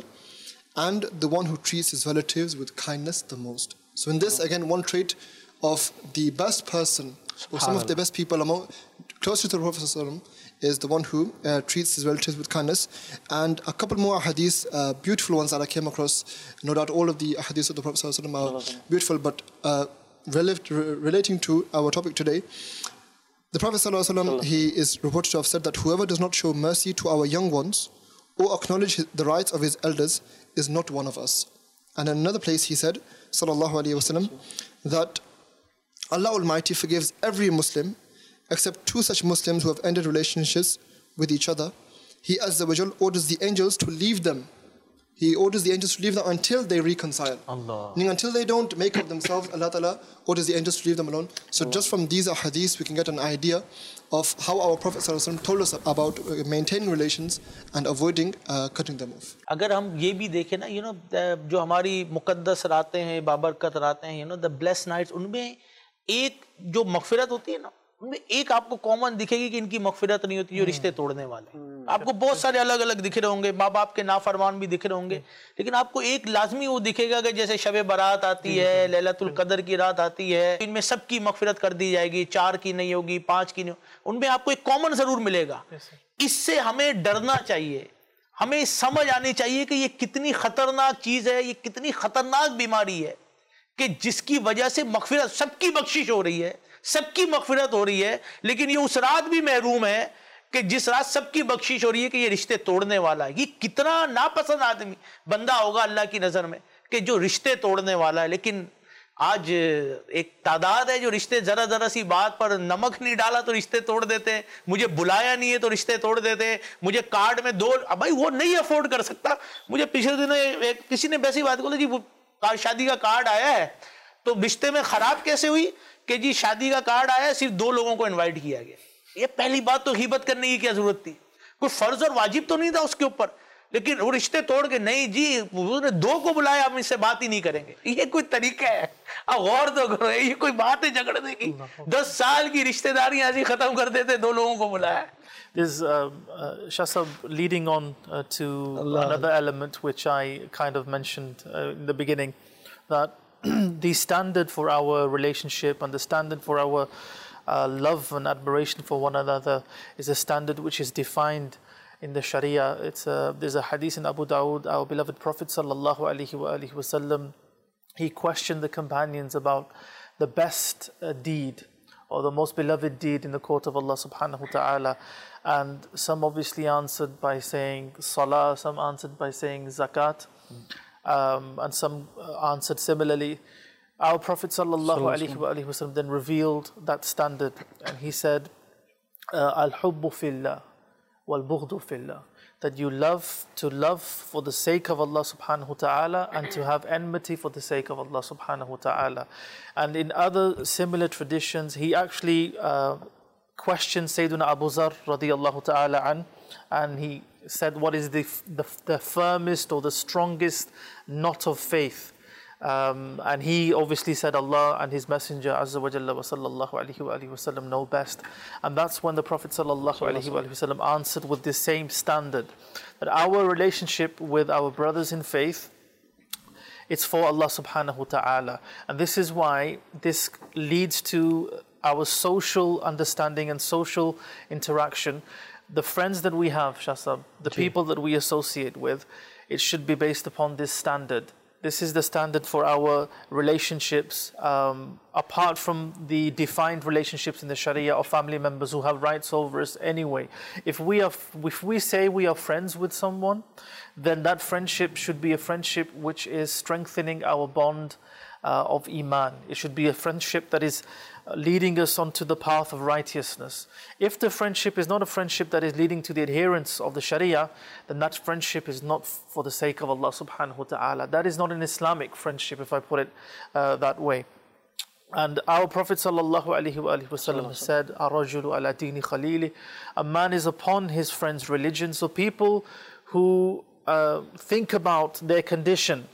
and the one who treats his relatives with kindness the most. So in this, again, one trait of the best person, or some of the best people among, close to the Prophet ﷺ, is the one who uh, treats his relatives with kindness. And a couple more hadiths, uh, beautiful ones that I came across. No doubt all of the hadiths of the Prophet ﷺ are beautiful, but uh, rel- relating to our topic today, the Prophet ﷺ, he is reported to have said that whoever does not show mercy to our young ones or acknowledge his, the rights of his elders is not one of us. And in another place he said, sallallahu alayhi wasallam, that Allah Almighty forgives every Muslim except two such Muslims who have ended relationships with each other. He Azza wa Jal orders the angels to leave them. He orders the angels to leave them until they reconcile. Allah. Meaning until they don't make up themselves, Allah Ta'ala orders the angels to leave them alone. So Allah. Just from these hadiths, we can get an idea of how our Prophet ﷺ told us about maintaining relations and avoiding uh, cutting them off. अगर हम ये भी देखें ना, you know, जो हमारी मुकद्दस रातें हैं, बाबरकत रातें हैं, you know, the blessed nights, उनमें एक जो मग़फ़िरत होती है ना, उनमें एक आपको कॉमन दिखेगी कि इनकी मग़फ़िरत नहीं होती जो रिश्ते तोड़ने वाले। आपको बहुत सारे अलग अलग दिख रहे होंगे, माँ बाप के नाफरमान भी दिख रहे होंगे, लेकिन आपको एक लाजमी वो दिखेगा कि जैसे शब बारात आती है, लैलतुल कदर की रात आती है, इनमें सबकी मग़फ़िरत कर दी जाएगी, चार की नहीं होगी, पांच की नहीं होगी, उनमें आपको एक कॉमन जरूर मिलेगा। इससे हमें डरना चाहिए, हमें समझ आनी चाहिए कि ये कितनी खतरनाक चीज है, ये कितनी खतरनाक बीमारी है कि जिसकी वजह से मग़फ़िरत, सबकी बख्शिश हो रही है, सबकी मग़फ़िरत हो रही है, लेकिन ये उस रात भी महरूम है कि जिस रात सबकी बख्शिश हो रही है कि ये रिश्ते तोड़ने वाला है। ये कितना नापसंद आदमी बंदा होगा अल्लाह की नज़र में कि जो रिश्ते तोड़ने वाला है। लेकिन आज एक तादाद है जो रिश्ते जरा जरा सी बात पर, नमक नहीं डाला तो रिश्ते तोड़ देते हैं, मुझे बुलाया नहीं है तो रिश्ते तोड़ देते हैं, मुझे कार्ड में दो, अब भाई वो नहीं अफोर्ड कर सकता। मुझे पिछले दिनों एक किसी ने वैसी बात बोली जी, वो शादी का कार्ड आया है तो रिश्ते में खराब कैसे हुई कि जी शादी का कार्ड आया, सिर्फ दो लोगों को इन्वाइट किया गया। ये पहली बात तो ग़ीबत करने की क्या जरूरत थी, कोई फर्ज और वाजिब तो नहीं था उसके ऊपर, लेकिन वो रिश्ते तोड़ के नहीं जी उसने दो को बुलाया, हम इससे बात ही नहीं करेंगे। ये कोई तरीका है? अब गौर तो करो, ये कोई बात है झगड़ने की? दस साल की रिश्तेदारियां ऐसी खत्म कर देते, दो लोगों को बुलाया। This uh, uh, Shasab, leading on uh, to Allah. Another element which I kind of mentioned uh, in the beginning, that the standard for our relationship and the standard for our uh, love and admiration for one another is a standard which is defined in the Sharia. It's a, there's a hadith in Abu Dawood, our beloved Prophet sallallahu alaihi wa alihi wasallam, he questioned the companions about the best uh, deed or the most beloved deed in the court of Allah subhanahu wa ta'ala. And some obviously answered by saying salah, some answered by saying zakat, um, and some answered similarly. Our Prophet sallallahu alaihi wa alihi wasallam then revealed that standard, and he said, al-hubbu fillah wal-bughdu fillah, that you love to love for the sake of Allah subhanahu wa ta'ala and to have enmity for the sake of Allah subhanahu wa ta'ala. And in other similar traditions, he actually uh, questioned Sayyidina Abu Zar radiyallahu ta'ala an, and he said, what is the, the, the firmest or the strongest knot of faith? Um, and he obviously said Allah and His Messenger Azza wa Jalla wa sallallahu alayhi wa alihi wa sallam know best. And that's when the Prophet sallallahu alayhi wa sallam answered with the same standard, that our relationship with our brothers in faith It's for Allah subhanahu wa ta'ala. And this is why this leads to our social understanding and social interaction. The friends that we have, Shasab, the people that we associate with, it should be based upon this standard. This is the standard for our relationships, um, apart from the defined relationships in the Sharia of family members who have rights over us anyway. If we are, if we say we are friends with someone, then that friendship should be a friendship which is strengthening our bond uh, of Iman. It should be a friendship that is leading us onto the path of righteousness. If the friendship is not a friendship that is leading to the adherence of the Sharia, then that friendship is not for the sake of Allah subhanahu wa ta'ala. That is not an Islamic friendship, if I put it uh, that way. And our Prophet sallallahu alaihi wasallam said, "Ar-rajulu ala dini khalili." A man is upon his friend's religion. So people who uh, think about their condition,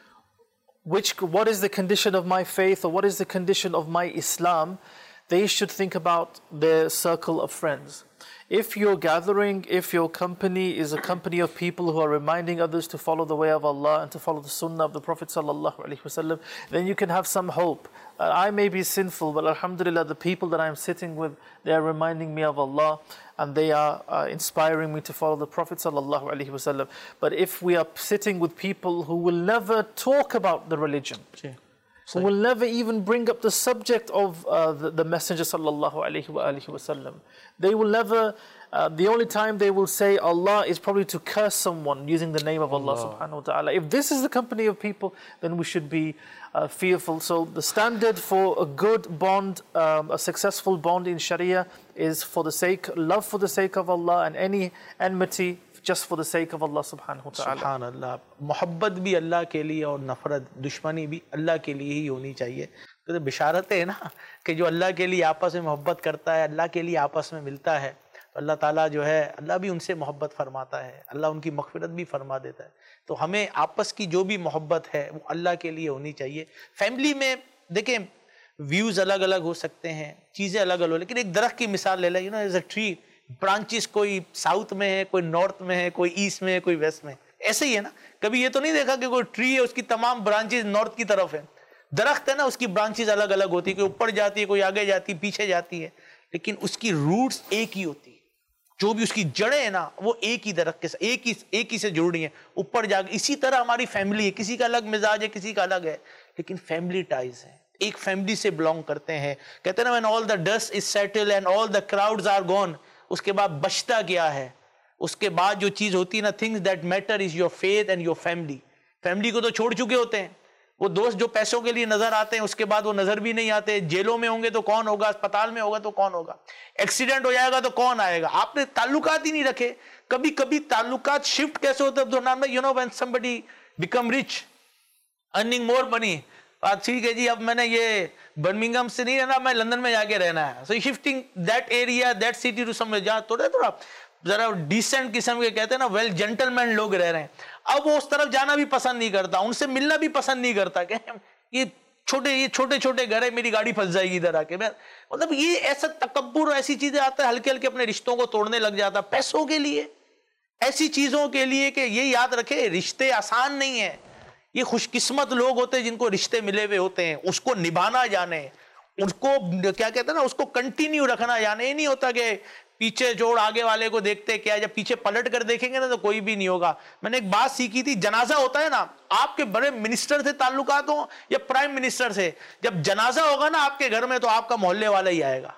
Which, what is the condition of my faith, or what is the condition of my Islam, they should think about their circle of friends. If your gathering, if your company is a company of people who are reminding others to follow the way of Allah and to follow the sunnah of the Prophet sallallahu alaihi wasallam, then you can have some hope. Uh, I may be sinful, but alhamdulillah, the people that I am sitting with, they are reminding me of Allah, and they are uh, inspiring me to follow the Prophet sallallahu alaihi wasallam. But if we are sitting with people who will never talk about the religion, yeah. who will never even bring up the subject of uh, the, the Messenger sallallahu alaihi wasallam, they will never, uh, the only time they will say Allah is probably to curse someone using the name of Allah, Allah subhanahu wa ta'ala. If this is the company of people, then we should be uh, fearful. So the standard for a good bond, um, a successful bond in Sharia, is for the sake, love for the sake of Allah, and any enmity just for the sake of Allah subhanahu wa ta'ala. Subhanallah. मोहब्बत भी अल्लाह के लिए और नफरत, दुश्मनी भी अल्लाह के लिए ही होनी चाहिए. तो बिशारत है ना कि जो अल्लाह के लिए आपस में मोहब्बत करता है, अल्लाह के लिए आपस में मिलता है, तो अल्लाह ताला जो है, अल्लाह भी उनसे मोहब्बत फरमाता है, अल्लाह उनकी मग़फ़िरत भी फरमा देता है. तो हमें आपस की जो भी मोहब्बत है वो अल्लाह के लिए होनी चाहिए. फैमिली में देखें, व्यूज़ अलग अलग हो सकते हैं, चीज़ें अलग अलग हो, लेकिन एक दरख्त की मिसाल ले लें. You know, as a tree, branches कोई साउथ में है, कोई नॉर्थ में है, कोई ईस्ट में है, कोई वेस्ट में. ऐसे ही है ना. कभी ये तो नहीं देखा कि कोई ट्री है, उसकी तमाम ब्रांचेस नॉर्थ की तरफ है. दरख्त है ना, उसकी ब्रांचेस अलग अलग होती है, कोई ऊपर जाती है, कोई आगे जाती है, पीछे जाती है, लेकिन उसकी रूट्स एक ही होती है. जो भी उसकी जड़ें है ना, वो एक ही दरख्त के साथ, एक ही एक ही से जुड़ी हैं, ऊपर जाके. इसी तरह हमारी फैमिली है, किसी का अलग मिजाज है, किसी का अलग है, लेकिन फैमिली टाइज है, एक फैमिली से बिलोंग करते हैं. कहते हैं ना, when all the dust is settle and all the crowds are gone, उसके बाद बचता क्या है? उसके बाद जो चीज होती है ना, things that matter is your faith and your family. Family को तो छोड़ चुके होते हैं. वो दोस्त जो पैसों के लिए नजर आते हैं, उसके बाद वो नजर भी नहीं आते. जेलों में होंगे तो कौन होगा, अस्पताल में होगा तो कौन होगा, एक्सीडेंट हो जाएगा तो कौन आएगा. आपने ताल्लुकात ही नहीं रखे. कभी कभी ताल्लुकात शिफ्ट कैसे होते हैं, you know, when somebody become rich, earning more money, ठीक है जी, अब मैंने ये बर्मिंघम से नहीं रहना, मैं लंदन में जाके रहना है. So shifting that area, that city to somewhere जहां थोड़ा थोड़ा जरा डिसेंट किस्म के, कहते हैं ना, वेल जेंटलमैन लोग रह रहे हैं. अब वो उस तरफ जाना भी पसंद नहीं करता, उनसे मिलना भी पसंद नहीं करता. कि ये छोटे ये छोटे छोटे घर है, मेरी गाड़ी फंस जाएगी इधर आके. मैं मतलब ये ऐसा तकब्बुर, ऐसी चीजें आता है, हल्के हल्के अपने रिश्तों को तोड़ने लग जाता पैसों के लिए, ऐसी चीजों के लिए. कि ये याद रखे, रिश्ते आसान नहीं है. ये खुशकिस्मत लोग होते हैं जिनको रिश्ते मिले हुए होते हैं. उसको निभाना जाने, उसको क्या कहते हैं ना, उसको कंटिन्यू रखना जाने. ये नहीं होता कि पीछे जोड़ आगे वाले को देखते क्या, जब पीछे पलट कर देखेंगे ना तो कोई भी नहीं होगा. मैंने एक बात सीखी थी, जनाजा होता है ना, आपके बड़े मिनिस्टर से ताल्लुकात हो या प्राइम मिनिस्टर से, जब जनाजा होगा ना आपके घर में, तो आपका मोहल्ले वाला ही आएगा.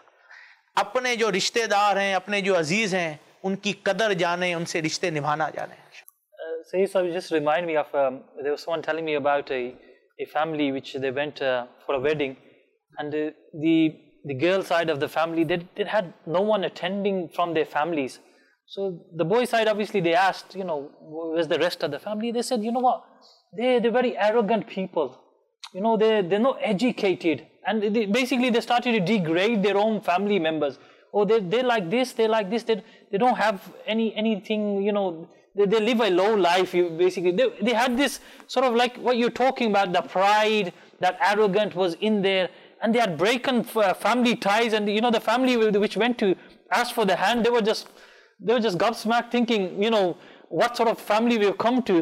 अपने जो रिश्तेदार हैं, अपने जो अजीज हैं, उनकी कदर जाने, उनसे रिश्ते निभाना जाने. Say, so you just remind me of, um, there was someone telling me about a, a family which they went uh, for a wedding, and uh, the the girl side of the family, they, they had no one attending from their families. So the boy side, obviously they asked, you know, where's the rest of the family? They said, you know what, they, they're very arrogant people. You know, they, they're not educated. And they, basically they started to degrade their own family members. Oh, they, they like this, they like this, they, they don't have any anything, you know, they, they live a low life, you, basically. They, they had this sort of like what you're talking about, the pride, that arrogance was in there. And they had broken family ties, and you know, the family which went to ask for the hand, they were just, they were just gobsmacked, thinking, you know, what sort of family we've come to.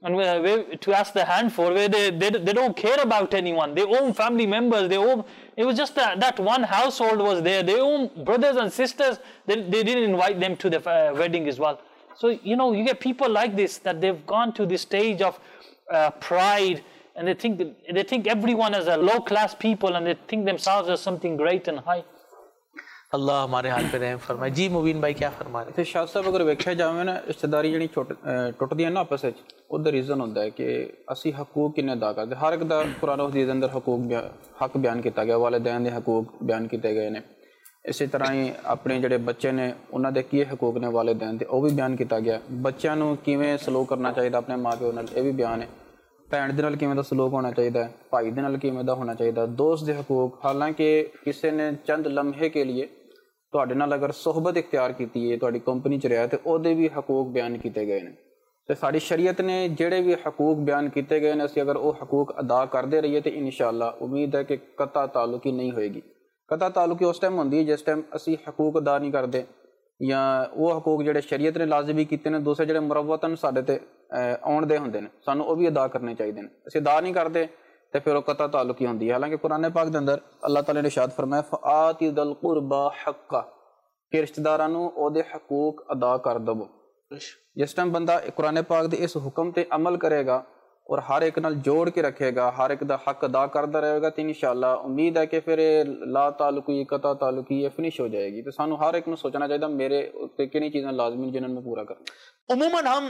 and where, where, to ask their hand for, where they, they they don't care about anyone. Their own family members, their own, it was just that, that one household was there. Their own brothers and sisters, they, they didn't invite them to the uh, wedding as well. So, you know, you get people like this, that they've gone to this stage of uh, pride, and they think that, they think everyone is a low class people, and they think themselves as something great and high. اللہ ہمارے حال پہ رحم فرمائے. جی مبین بھائی کیا فرما رہے ہیں؟ ਤੇ ਸ਼ਾਹ ਸਾਹਿਬ ਅਗਰ ਵੇਖਿਆ ਜਾਵੇ ਨਾ ਰਿਸ਼ਤੇਦਾਰੀ ਜਿਹੜੀ ਟੁੱਟਦੀ ਹੈ ਨਾ ਆਪਸ ਵਿੱਚ, ਉਹਦਾ ਰੀਜ਼ਨ ਹੁੰਦਾ ਹੈ ਕਿ ਅਸੀਂ ਹਕੂਕ ਕਿੰਨੇ ਅਦਾ ਕਰਦੇ. ਹਰ ਇੱਕ ਦਾ ਕੁਰਾਨ ਹਦੀਸ ਦੇ ਅੰਦਰ ਹਕੂਕ ਹੱਕ ਬਿਆਨ ਕੀਤਾ ਗਿਆ, ਵਾਲਿਦੈਨ ਦੇ ਹਕੂਕ ਬਿਆਨ ਕੀਤੇ ਗਏ ਨੇ. ਇਸੇ ਤਰ੍ਹਾਂ ਹੀ ਆਪਣੇ ਜਿਹੜੇ ਬੱਚੇ ਨੇ ਉਹਨਾਂ ਦੇ ਕੀ ਹਕੂਕ ਨੇ ਵਾਲਿਦੈਨ ਦੇ, ਉਹ ਵੀ ਬਿਆਨ ਕੀਤਾ ਗਿਆ. ਬੱਚਿਆਂ ਨੂੰ ਕਿਵੇਂ ਸਲੂਕ ਕਰਨਾ ਚਾਹੀਦਾ ਆਪਣੇ ਮਾਂ ਪਿਓ ਨਾਲ, ਇਹ ਵੀ ਬਿਆਨ ਹੈ. ਭੈਣ ਦੇ ਨਾਲ ਕਿਵੇਂ ਦਾ ਸਲੂਕ ਹੋਣਾ ਚਾਹੀਦਾ, ਭਾਈ ਦੇ ਨਾਲ ਕਿਵੇਂ ਦਾ ਹੋਣਾ ਚਾਹੀਦਾ, ਦੋਸਤ ਦੇ ਹਕੂਕ. ਹਾਲਾਂਕਿ ਕਿਸੇ ਨੇ ਚੰਦ ਲਮਹੇ ਕੇ ਲਈ ਤੁਹਾਡੇ ਨਾਲ ਅਗਰ ਸੁਹਬਤ ਇਖਤਿਆਰ ਕੀਤੀ ਹੈ, ਤੁਹਾਡੀ ਕੰਪਨੀ 'ਚ ਰਿਹਾ, ਤੇ ਉਹਦੇ ਵੀ ਹਕੂਕ ਬਿਆਨ ਕੀਤੇ ਗਏ ਨੇ. ਤੇ ਸਾਡੀ ਸ਼ਰੀਅਤ ਨੇ ਜਿਹੜੇ ਵੀ ਹਕੂਕ ਬਿਆਨ ਕੀਤੇ ਗਏ ਨੇ, ਅਸੀਂ ਅਗਰ ਉਹ ਹਕੂਕ ਅਦਾ ਕਰਦੇ ਰਹੀਏ ਤੇ ਇਨਸ਼ਾਅੱਲਾ ਉਮੀਦ ਹੈ ਕਿ ਕਤਾ ਤਾਲੁਕੀ ਨਹੀਂ ਹੋਏਗੀ. ਕਤਾ ਤਾਲੁਕੀ ਉਸ ਟਾਈਮ ਹੁੰਦੀ ਹੈ ਜਿਸ ਟਾਈਮ ਅਸੀਂ ਹਕੂਕ ਅਦਾ ਨਹੀਂ ਕਰਦੇ, ਜਾਂ ਉਹ ਹਕੂਕ ਜਿਹੜੇ ਸ਼ਰੀਅਤ ਨੇ ਲਾਜ਼ਮੀ ਕੀਤੇ ਨੇ, ਦੂਸਰੇ ਜਿਹੜੇ ਮੁਰਵਤਨ ਸਾਡੇ ਤੇ ਆਉਣ ਦੇ ਹੁੰਦੇ ਨੇ, ਸਾਨੂੰ ਉਹ ਵੀ ਅਦਾ ਕਰਨੇ ਚਾਹੀਦੇ ਨੇ. ਅਸੀਂ ਅਦਾ ਨਹੀਂ ਕਰਦੇ ਤੇ ਫਿਰ ਉਹ ਕਤਾ ਤਾਲੁਕੀ ਹੁੰਦੀ ਹੈ. ਹਾਲਾਂਕਿ ਕੁਰਾਨ ਪਾਕ ਦੇ ਅੰਦਰ ਅੱਲਾਹ ਤਾਲਾ ਨੇ ਇਰਸ਼ਾਦ ਫਰਮਾਇਆ ਫਆਤੀ ਦਲ ਕੁਰਬਾ ਹੱਕਾ, ਕਿ ਰਿਸ਼ਤੇਦਾਰਾਂ ਨੂੰ ਉਹਦੇ ਹਕੂਕ ਅਦਾ ਕਰ ਦੇਵੋ. ਜਿਸ ਟਾਈਮ ਬੰਦਾ ਕੁਰਾਨ ਪਾਕ ਦੇ ਇਸ ਹੁਕਮ ਤੇ ਅਮਲ ਕਰੇਗਾ ਔਰ ਹਰ ਇੱਕ ਨਾਲ ਜੋੜ ਕੇ ਰੱਖੇਗਾ, ਹਰ ਇੱਕ ਦਾ ਹੱਕ ਅਦਾ ਕਰਦਾ ਰਹੇਗਾ, ਤੇ ਇਨਸ਼ਾਅੱਲਾ ਉਮੀਦ ਹੈ ਕਿ ਫਿਰ ਇਹ ਲਾ ਤਾਲੁਕੀ ਕਤਾ ਤਾਲੁਕੀ ਇਹ ਫਿਨਿਸ਼ ਹੋ ਜਾਏਗੀ. ਤੇ ਸਾਨੂੰ ਹਰ ਇੱਕ ਨੂੰ ਸੋਚਣਾ ਚਾਹੀਦਾ ਮੇਰੇ ਉੱਤੇ ਕਿਹੜੀ ਚੀਜ਼ਾਂ ਲਾਜ਼ਮੀ ਜਿਨ੍ਹਾਂ ਨੂੰ پورا کرنا. عموماً ہم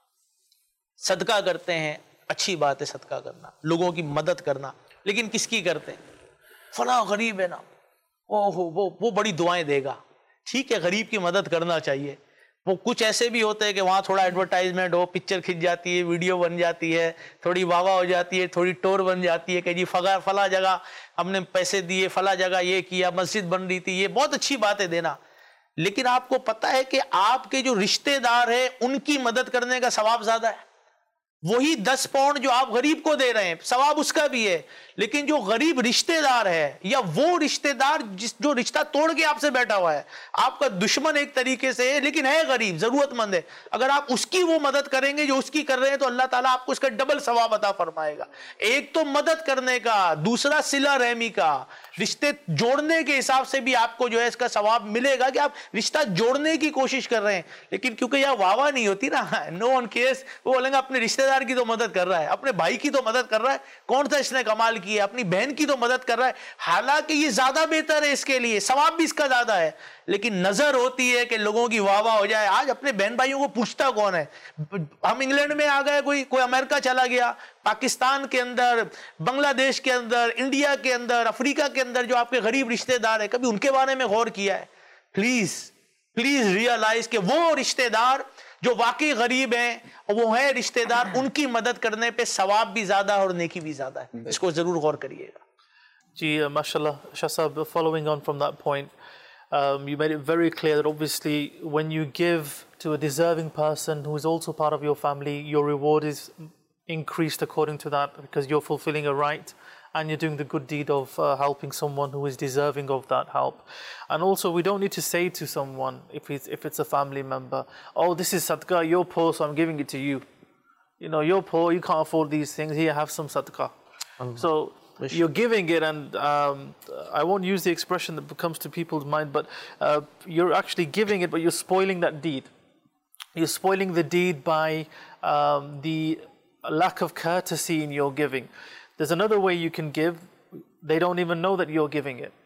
صدقہ کرتے ہیں, اچھی بات ہے صدقہ کرنا, لوگوں کی مدد کرنا, لیکن کس کی کرتے ہیں؟ فلاں غریب ہے نا, اوہ وہ وہ بڑی دعائیں دے گا. ٹھیک ہے, غریب کی مدد کرنا چاہیے. وہ کچھ ایسے بھی ہوتے ہیں کہ وہاں تھوڑا ایڈورٹائزمنٹ ہو, پکچر کھنچ جاتی ہے, ویڈیو بن جاتی ہے, تھوڑی واہ واہ ہو جاتی ہے, تھوڑی ٹور بن جاتی ہے کہ جی فلاں فلاں جگہ ہم نے پیسے دیے, فلاں جگہ یہ کیا, مسجد بن رہی تھی. یہ بہت اچھی بات ہے دینا, لیکن آپ کو پتہ ہے کہ آپ کے جو رشتہ دار ہیں ان کی مدد کرنے کا ثواب زیادہ ہے. وہی دس پاؤنڈ جو آپ غریب کو دے رہے ہیں ثواب اس کا بھی ہے, لیکن جو غریب رشتہ دار ہے, یا وہ رشتہ دار جس جو رشتہ توڑ کے آپ سے بیٹھا ہوا ہے, آپ کا دشمن ایک طریقے سے ہے لیکن ہے غریب, ضرورت مند ہے, اگر آپ اس کی وہ مدد کریں گے جو اس کی کر رہے ہیں تو اللہ تعالیٰ آپ کو اس کا ڈبل ثواب عطا فرمائے گا. ایک تو مدد کرنے کا, دوسرا صلہ رحمی کا, رشتے جوڑنے کے حساب سے بھی آپ کو جو ہے اس کا ثواب ملے گا کہ آپ رشتہ جوڑنے کی کوشش کر رہے ہیں. لیکن کیونکہ یہ واہ واہ نہیں ہوتی نا, نو ون کیس, وہ بولیں گے اپنے رشتہ دار کی تو مدد کر رہا ہے, اپنے بھائی کی تو مدد کر رہا ہے, کون سا اس نے کمال کیا, اپنی بہن کی تو مدد کر رہا ہے. حالانکہ یہ زیادہ بہتر ہے اس کے لیے, ثواب بھی اس کا زیادہ ہے, لیکن نظر ہوتی ہے کہ لوگوں کی واہ واہ ہو جائے. آج اپنے بہن بھائیوں کو پوچھتا کون ہے؟ ہم انگلینڈ میں آ گئے, کوئی کوئی امریکہ چلا گیا, پاکستان کے اندر, بنگلہ دیش کے اندر, انڈیا کے اندر, افریقہ کے اندر جو آپ کے غریب رشتہ دار ہیں, کبھی ان کے بارے میں غور کیا ہے؟ پلیز پلیز ریئلائز کہ وہ رشتہ دار جو واقعی غریب ہیں, وہ ہیں رشتہ دار, ان کی مدد کرنے پہ ثواب بھی زیادہ اور نیکی بھی زیادہ ہے. اس کو ضرور غور کریے گا. جی ماشاءاللہ شاہ صاحب, following on from that point, um, you made it very clear that obviously when you give to a deserving person who is also part of your family, your reward is increased according to that, because you're fulfilling a right and you're doing the good deed of uh, helping someone who is deserving of that help. And also, we don't need to say to someone, if it's, if it's a family member, oh, this is sadaqah, you're poor, so I'm giving it to you. You know, you're poor, you can't afford these things, here, have some sadaqah. Um, so you're giving it, and um, I won't use the expression that comes to people's mind, but uh, you're actually giving it, but you're spoiling that deed. You're spoiling the deed by um, the lack of courtesy in your giving. There's another way you can give. They don't even know that you're giving it.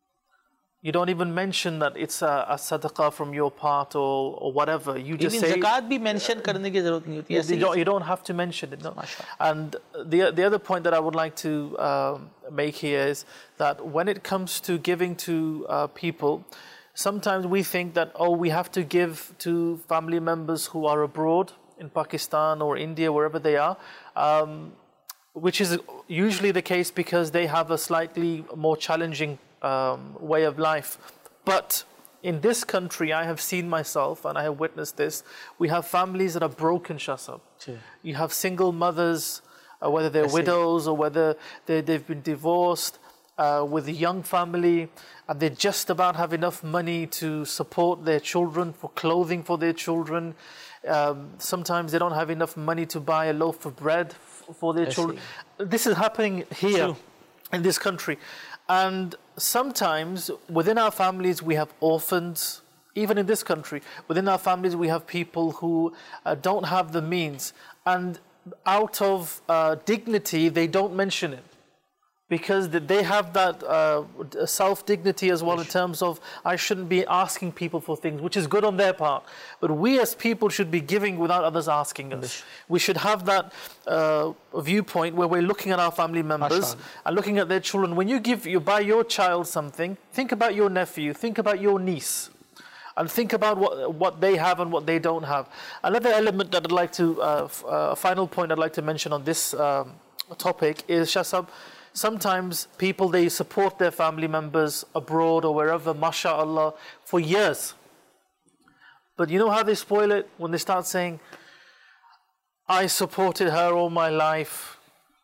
You don't even mention that it's a, a sadaqah from your part or, or whatever. You just say... zakat bhi mention karne ki zarurat nahi hoti. You don't, you don't have to mention it. No. And the, the other point that I would like to um, make here is that when it comes to giving to uh, people, sometimes we think that, oh, we have to give to family members who are abroad, in Pakistan or India, wherever they are, um, which is usually the case because they have a slightly more challenging um, way of life. But in this country, I have seen myself and I have witnessed this, we have families that are broken, Shasab. Yeah. You have single mothers, uh, whether they're I widows see. or whether they, they've been divorced, uh, with a young family, and they just about have enough money to support their children, for clothing for their children. Um, sometimes they don't have enough money to buy a loaf of bread f- for their children. This is happening here True. in this country. And sometimes within our families we have orphans. Even in this country, within our families we have people who uh, don't have the means. And out of uh, dignity, they don't mention it. Because they have that uh, self-dignity as well in terms of, I shouldn't be asking people for things, which is good on their part. But we as people should be giving without others asking us. We should have that uh, viewpoint where we're looking at our family members and looking at their children. When you give, you buy your child something, think about your nephew, think about your niece. And think about what what they have and what they don't have. Another element that I'd like to, uh, f- uh, final point I'd like to mention on this um, topic is, Shasab, sometimes people, they support their family members abroad or wherever, mashallah, for years. But you know how they spoil it? When they start saying, I supported her all my life.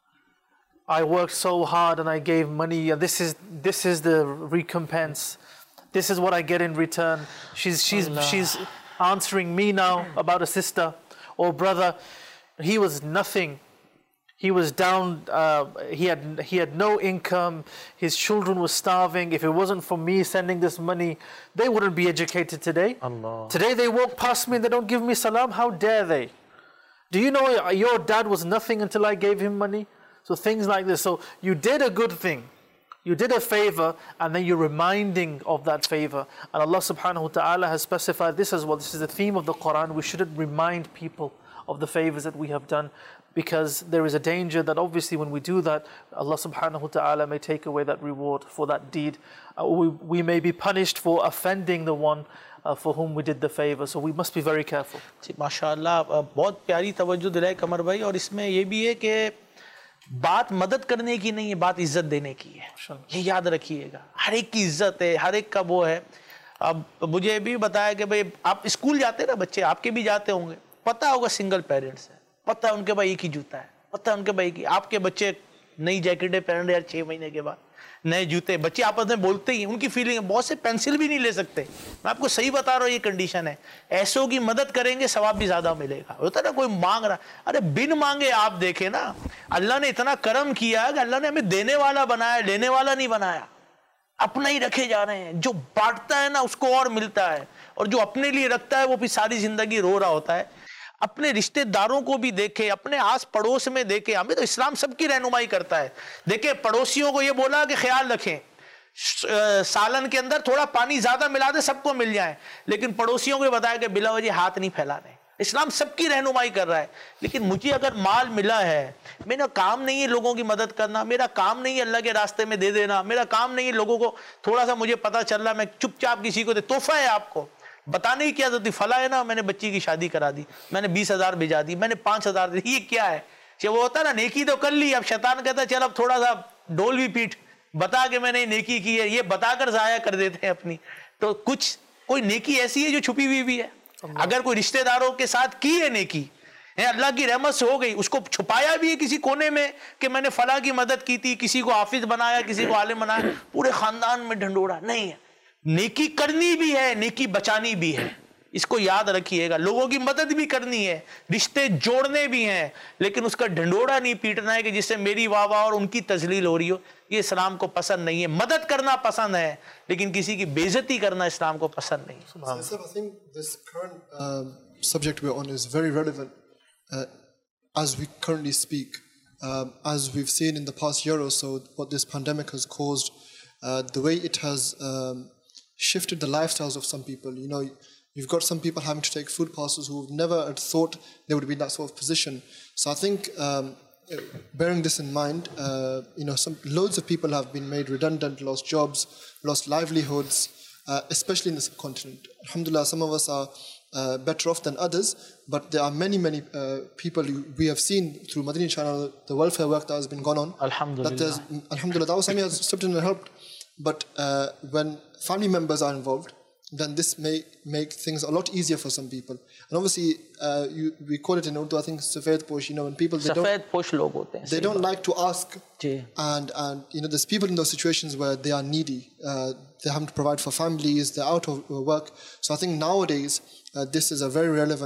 I worked so hard and I gave money. And this is this is the recompense. This is what I get in return. She's she's Allah. she's answering me now about a sister or brother. He was nothing. He was down. Uh, he had he had no income. His children were starving. If it wasn't for me sending this money, they wouldn't be educated today. Allah. Today they walk past me and they don't give me salam. How dare they? Do you know your dad was nothing until I gave him money? So things like this. So you did a good thing. You did a favor and then you're reminding of that favor. And Allah subhanahu wa ta'ala has specified this as well. This is the theme of the Quran. We shouldn't remind people of the favors that we have done, because there is a danger that obviously when we do that, Allah subhanahu wa ta'ala may take away that reward for that deed. Uh, we, we may be punished for offending the one uh, for whom we did the favor. So we must be very careful. माशाअल्लाह, बहुत प्यारी तवज्जो दिलाई कमर भाई. और इसमें ये भी है कि बात मदद करने की नहीं है, बात इज्जत देने की है. ये याद रखिएगा. हर एक की इज्जत है, हर एक का वो है. अब मुझे भी बताया कि भाई आप स्कूल जाते हैं ना, बच्चे आपके भी जाते होंगे, पता होगा सिंगल पेरेंट्स है, पता है उनके भाई एक ही जूता है, पता है उनके भाई की. आपके बच्चे नई जैकेटें पहन रहे हैं छः महीने के बाद, नए जूते. बच्चे आपस में बोलते ही, उनकी फीलिंग है. बहुत से पेंसिल भी नहीं ले सकते. मैं आपको सही बता रहा हूँ, ये कंडीशन है. ऐसों की मदद करेंगे सवाब भी ज्यादा मिलेगा. होता है ना कोई मांग रहा, अरे बिन मांगे आप देखें ना, अल्लाह ने इतना करम किया है कि अल्लाह ने हमें देने वाला बनाया, लेने वाला नहीं बनाया. अपना ही रखे जा रहे हैं. जो बांटता है ना उसको और मिलता है, और जो अपने लिए रखता है वो फिर सारी जिंदगी रो रहा होता है. अपने रिश्तेदारों को भी देखे, अपने आस पड़ोस में देखे. हमें तो इस्लाम सबकी रहनुमाई करता है. देखे, पड़ोसियों को ये बोला कि ख्याल रखें, सालन के अंदर थोड़ा पानी ज्यादा मिला दे, सबको मिल जाए. लेकिन पड़ोसियों को बताया कि बिला वजह हाथ नहीं फैलाने. इस्लाम सबकी रहनुमाई कर रहा है. लेकिन मुझे अगर माल मिला है, मेरा काम नहीं है लोगों की मदद करना, मेरा काम नहीं है अल्लाह के रास्ते में दे देना, मेरा काम नहीं है लोगों को थोड़ा सा मुझे पता चल रहा, मैं चुपचाप किसी को दे. तोहफा है आपको, बताने की क्या जरूरत. फला है ना, मैंने बच्ची की शादी करा दी, मैंने बीस हजार भेजा दी, मैंने पांच हजार दी. ये क्या है? वो होता है ना, नेकी तो कर ली. अब शैतान कहता है चल अब थोड़ा सा डोल भी पीट, बता के मैंने नेकी की है. ये बताकर जाया कर देते हैं अपनी. तो कुछ कोई नेकी ऐसी है जो छुपी हुई भी है. अगर कोई रिश्तेदारों के साथ की है नेकी, है अल्लाह की रहमत से हो गई, उसको छुपाया भी है किसी कोने में कि मैंने फला की मदद की थी, किसी को हाफिज बनाया, किसी को आलिम बनाया, पूरे खानदान में ढंढोरा नहीं है. नेकी करनी भी है, नेकी बचानी भी है. इसको याद रखिएगा. लोगों की मदद भी करनी है, रिश्ते जोड़ने भी हैं, लेकिन उसका ढंढोरा नहीं पीटना है कि जिससे मेरी वाह वाह और उनकी तजलील हो रही हो. ये इस्लाम को पसंद नहीं है. मदद करना पसंद है, लेकिन किसी की बेइज्जती करना इस्लाम को पसंद नहीं. So, I think this current uh, subject we're on is very relevant uh, as we currently speak. Uh, as we've seen in the past year or so, what this pandemic has caused, uh, the way it has um, shifted the lifestyles of some people. You know, you've got some people having to take food parcels who never had thought they would be in that sort of position. So I think um, bearing this in mind, uh, you know, some loads of people have been made redundant, lost jobs, lost livelihoods, uh, especially in the subcontinent. Alhamdulillah, some of us are uh, better off than others, but there are many, many uh, people we have seen through Madani channel, the welfare work that has been gone on. Alhamdulillah. That is, Alhamdulillah, that was something that stepped in and helped. But uh, when family members are involved, then this may make things a lot easier for some people. And obviously, uh, you, we call it in Urdu, I think, Safed Posh, you know, when people, they don't, posh log hote hain, they don't like to ask. Ji. And, and, you know, there's people in those situations where they are needy. Uh, they have to provide for families, they're out of work. So I think nowadays, uh, this is a very relevant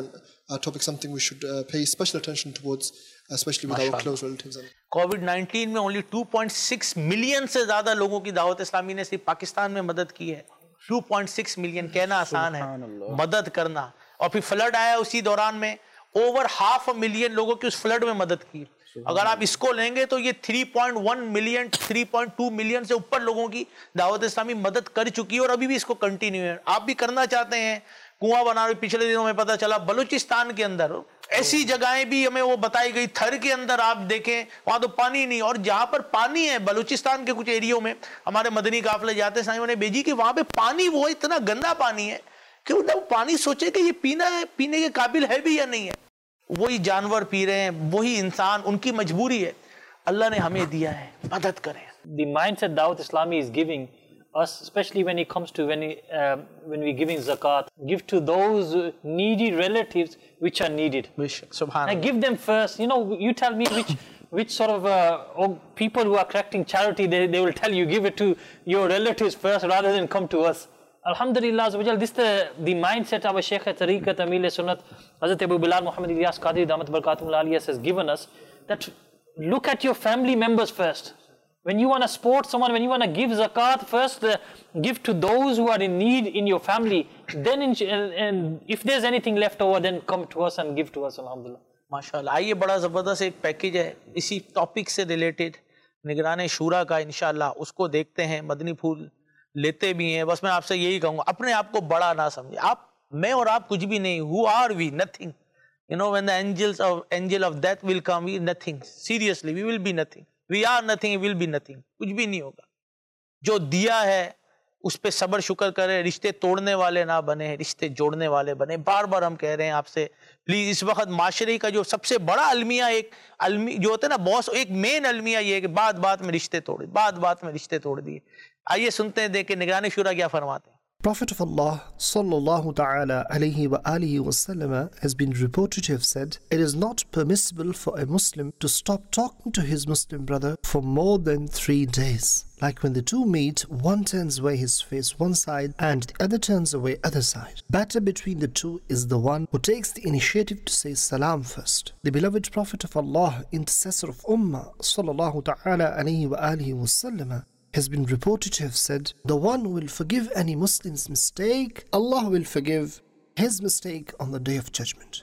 uh, topic, something we should uh, pay special attention towards, especially with our close relatives. Covid nineteen में only two point six million से ज्यादा लोगों की दावत इस्लामी ने सिर्फ पाकिस्तान में मदद की है. टू पॉइंट सिक्स मिलियन कहना आसान है, मदद करना. और फिर फ्लड आया उसी दौरान में, ओवर हाफ अ मिलियन लोगों की उस फ्लड में मदद की. अगर आप इसको लेंगे तो ये three point one million three point two million से ऊपर लोगों की दावत इस्लामी मदद कर चुकी है और अभी भी इसको कंटिन्यू है. आप भी करना चाहते हैं, कुआं बना रहे. पिछले दिनों में पता चला बलूचिस्तान के अंदर ऐसी जगहें भी हमें वो बताई गई, थर के अंदर आप देखें वहां तो पानी नहीं, और जहां पर पानी है बलूचिस्तान के कुछ एरियो में हमारे मदनी काफिले जाते हैं, उन्हें भेजी कि वहां पे पानी वो इतना गंदा पानी है कि मतलब पानी सोचे कि ये पीना है, पीने के काबिल है भी या नहीं है. वही जानवर पी रहे हैं, वही इंसान, उनकी मजबूरी है. अल्लाह ने हमें दिया है, मदद करें. The mindset Dawat Islami is giving us, especially when it comes to when we, uh, when we giving zakat, give to those needy relatives which are needed. Subhanallah. Like give them first. You know, you tell me which which sort of uh, people who are correcting charity, they, they will tell you give it to your relatives first rather than come to us. Alhamdulillah, this is the, the mindset our Shaykh Tariqat Amil Sunnat Hazrat Abu Bilal Muhammad Ilyas Qadri Damat Barakatum Aliyas has given us, that look at your family members first. When you want to support someone, when you want to give zakat, first uh, give to those who are in need in your family. Then in, and, and if there's anything left over, then come to us and give to us. Alhamdulillah. माशाल्लाह. आइए, बड़ा ज़बरदस्त एक package है इसी topic से related, निगरान शूरा का. इंशाल्लाह उसको देखते हैं, मदनी फूल लेते भी हैं. बस मैं आपसे यही कहूँगा, अपने आप को बड़ा ना समझे. आप, मैं और आप कुछ भी नहीं. Who are we? Nothing. You know, when the angels of angel of death will come, we nothing. Seriously, we will be nothing. We are nothing, we will be nothing. कुछ भी नहीं होगा. जो दिया है उस पे सब्र शुक्र करें. रिश्ते तोड़ने वाले ना बने, रिश्ते जोड़ने वाले बने. बार बार हम कह रहे हैं आपसे, प्लीज. इस वक्त माशरे का जो सबसे बड़ा अलमिया, एक अलमी जो होता है ना बॉस, एक मेन अलमिया ये है कि बात बात में रिश्ते तोड़े, बात बात में रिश्ते तोड़ दिए. आइए सुनते हैं, देखें निगरान शूरा क्या फरमाते हैं. Prophet of Allah sallallahu ta'ala alayhi wa alihi wasallam has been reported to have said, it is not permissible for a Muslim to stop talking to his Muslim brother for more than three days. Like when the two meet, one turns away his face one side and the other turns away other side. Better between the two is the one who takes the initiative to say salam first. The beloved Prophet of Allah, intercessor of Ummah sallallahu ta'ala alayhi wa alihi wasallam, has been reported to have said, the one who will forgive any Muslim's mistake, Allah will forgive his mistake on the day of judgment.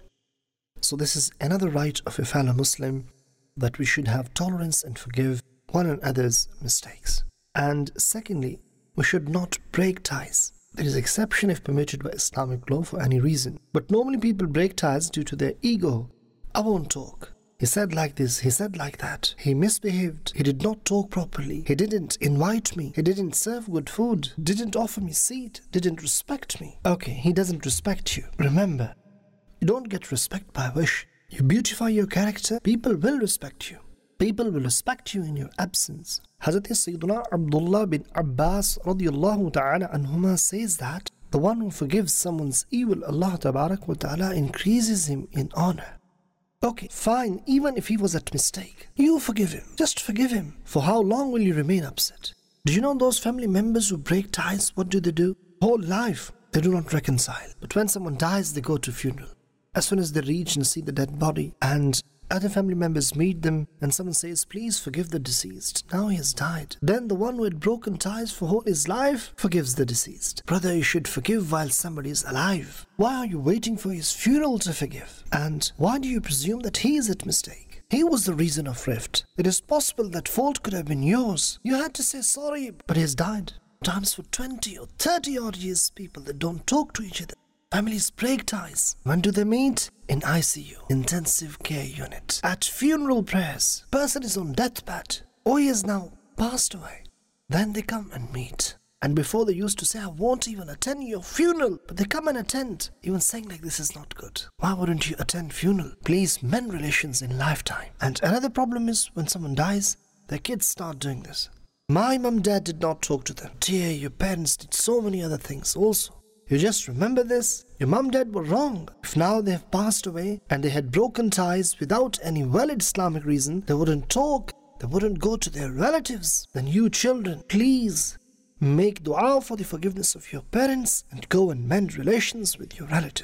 So this is another right of a fellow Muslim, that we should have tolerance and forgive one another's mistakes. And secondly, we should not break ties. There is exception if permitted by Islamic law for any reason. But normally people break ties due to their ego. I won't talk. He said like this, he said like that. He misbehaved. He did not talk properly. He didn't invite me. He didn't serve good food. Didn't offer me seat. Didn't respect me. Okay, he doesn't respect you. Remember, you don't get respect by wish. You beautify your character, people will respect you. People will respect you in your absence. Hazrat Sayyiduna Abdullah bin Abbas radiyallahu ta'ala anhuma says that the one who forgives someone's evil, Allah tabarak wa ta'ala increases him in honor. Okay, fine, even if he was at mistake, you forgive him. Just forgive him. For how long will you remain upset? Do you know those family members who break ties, what do they do? Whole life, they do not reconcile. But when someone dies, they go to funeral. As soon as they reach and see the dead body, and other family members meet them, and someone says, please forgive the deceased. Now he has died. Then the one who had broken ties for whole his life forgives the deceased. Brother, you should forgive while somebody is alive. Why are you waiting for his funeral to forgive? And why do you presume that he is at mistake? He was the reason of rift. It is possible that fault could have been yours. You had to say sorry, but he has died. Times for twenty or thirty odd years, people that don't talk to each other. Families break ties. When do they meet? In I C U, intensive care unit. At funeral prayers, person is on deathbed, or he has now passed away. Then they come and meet. And before they used to say, I won't even attend your funeral, but they come and attend. Even saying like this is not good. Why wouldn't you attend funeral? Please mend relations in lifetime. And another problem is when someone dies, their kids start doing this. My mum dad did not talk to them. Dear, your parents did so many other things also. You just remember this, your mum dad were wrong. If now they have passed away and they had broken ties without any valid Islamic reason, they wouldn't talk, they wouldn't go to their relatives. Then you children, please make dua for the forgiveness of your parents and go and mend relations with your relatives.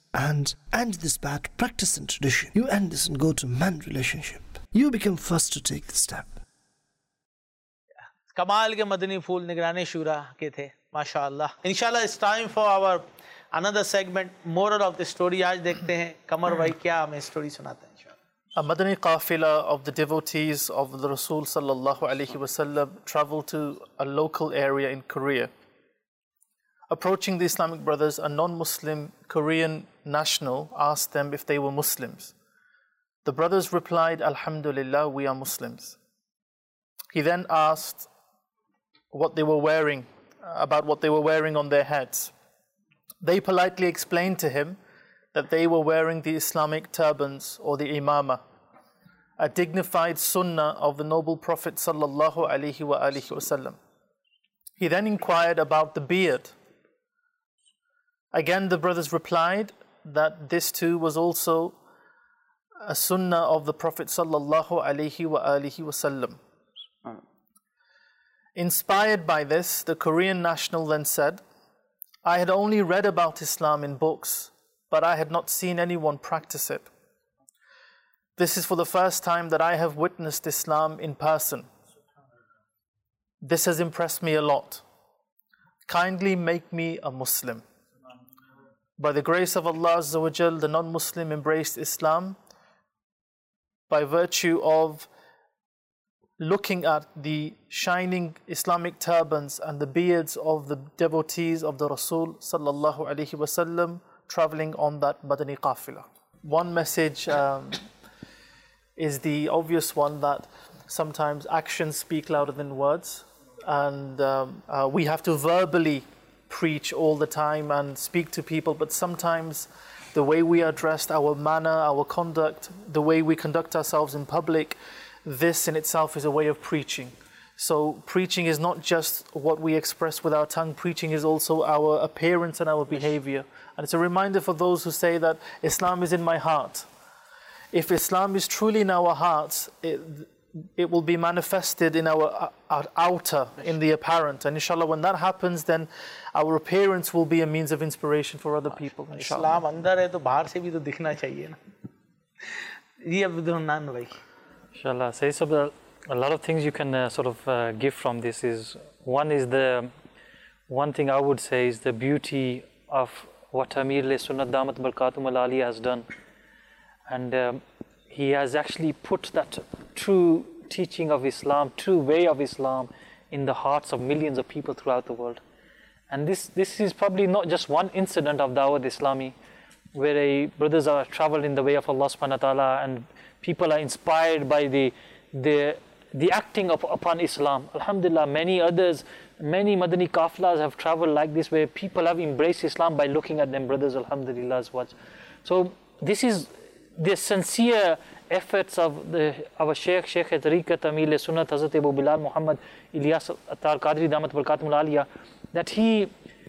and end this bad practice and tradition. You end this and go to man relationship. You become first to take the step. कमाल के मदनी फूल निगरानी शूरा के थे माशाअल्लाह. इंशाल्लाह it's time for our another segment, moral of the story. आज देखते हैं कमर भाई क्या हमें स्टोरी सुनाते हैं. A Madani qafila of the devotees of the Rasul sallallahu alaihi wasallam traveled to a local area in Korea. Approaching the Islamic brothers, a non-Muslim Korean national asked them if they were Muslims. The brothers replied, Alhamdulillah, we are Muslims. He then asked what they were wearing, about what they were wearing on their heads. They politely explained to him that they were wearing the Islamic turbans or the imama, a dignified sunnah of the noble Prophet sallallahu alaihi wa alihi wasallam. He then inquired about the beard. Again, the brothers replied that this too was also a sunnah of the Prophet sallallahu alaihi wa alihi wasallam. Inspired by this, the Korean national then said, I had only read about Islam in books, but I had not seen anyone practice it. This is for the first time that I have witnessed Islam in person. This has impressed me a lot. Kindly make me a Muslim. By the grace of Allah Azza wa Jal, the non-Muslim embraced Islam by virtue of looking at the shining Islamic turbans and the beards of the devotees of the Rasul sallallahu alaihi wasallam traveling on that Madani qafila. One message um, is the obvious one that sometimes actions speak louder than words, and um, uh, we have to verbally preach all the time and speak to people, but sometimes the way we are dressed, our manner, our conduct, the way we conduct ourselves in public, this in itself is a way of preaching. So preaching is not just what we express with our tongue, preaching is also our appearance and our behavior. And it's a reminder for those who say that Islam is in my heart. If Islam is truly in our hearts, it, it will be manifested in our, our outer, in the apparent. And inshallah, when that happens, then our appearance will be a means of inspiration for other people. Islam andar hai to bahar se bhi to dikhna chahiye na. Ji Abdul Nan bhai. Inshallah, say so. A lot of things you can uh, sort of uh, give from this is, one is the, one thing I would say is the beauty of what Amir al-Sunnat Damat Barakatum al-Ali has done. And um, he has actually put that true teaching of Islam, true way of Islam in the hearts of millions of people throughout the world. And this, this is probably not just one incident of Dawat Islami, where a brothers are traveled in the way of Allah subhanahu wa ta'ala and people are inspired by the, the, the acting of, upon Islam. Alhamdulillah, many others, many Madani Kafilas have travelled like this, where people have embraced Islam by looking at them brothers, alhamdulillah, as well. So this is the sincere efforts of the, our Shaykh, Shaykh Tariqat Amir Sunnat Hazrat Abu Bilal Muhammad Ilyas Attar Qadri Damat Barakatum al-Aliyah, that he,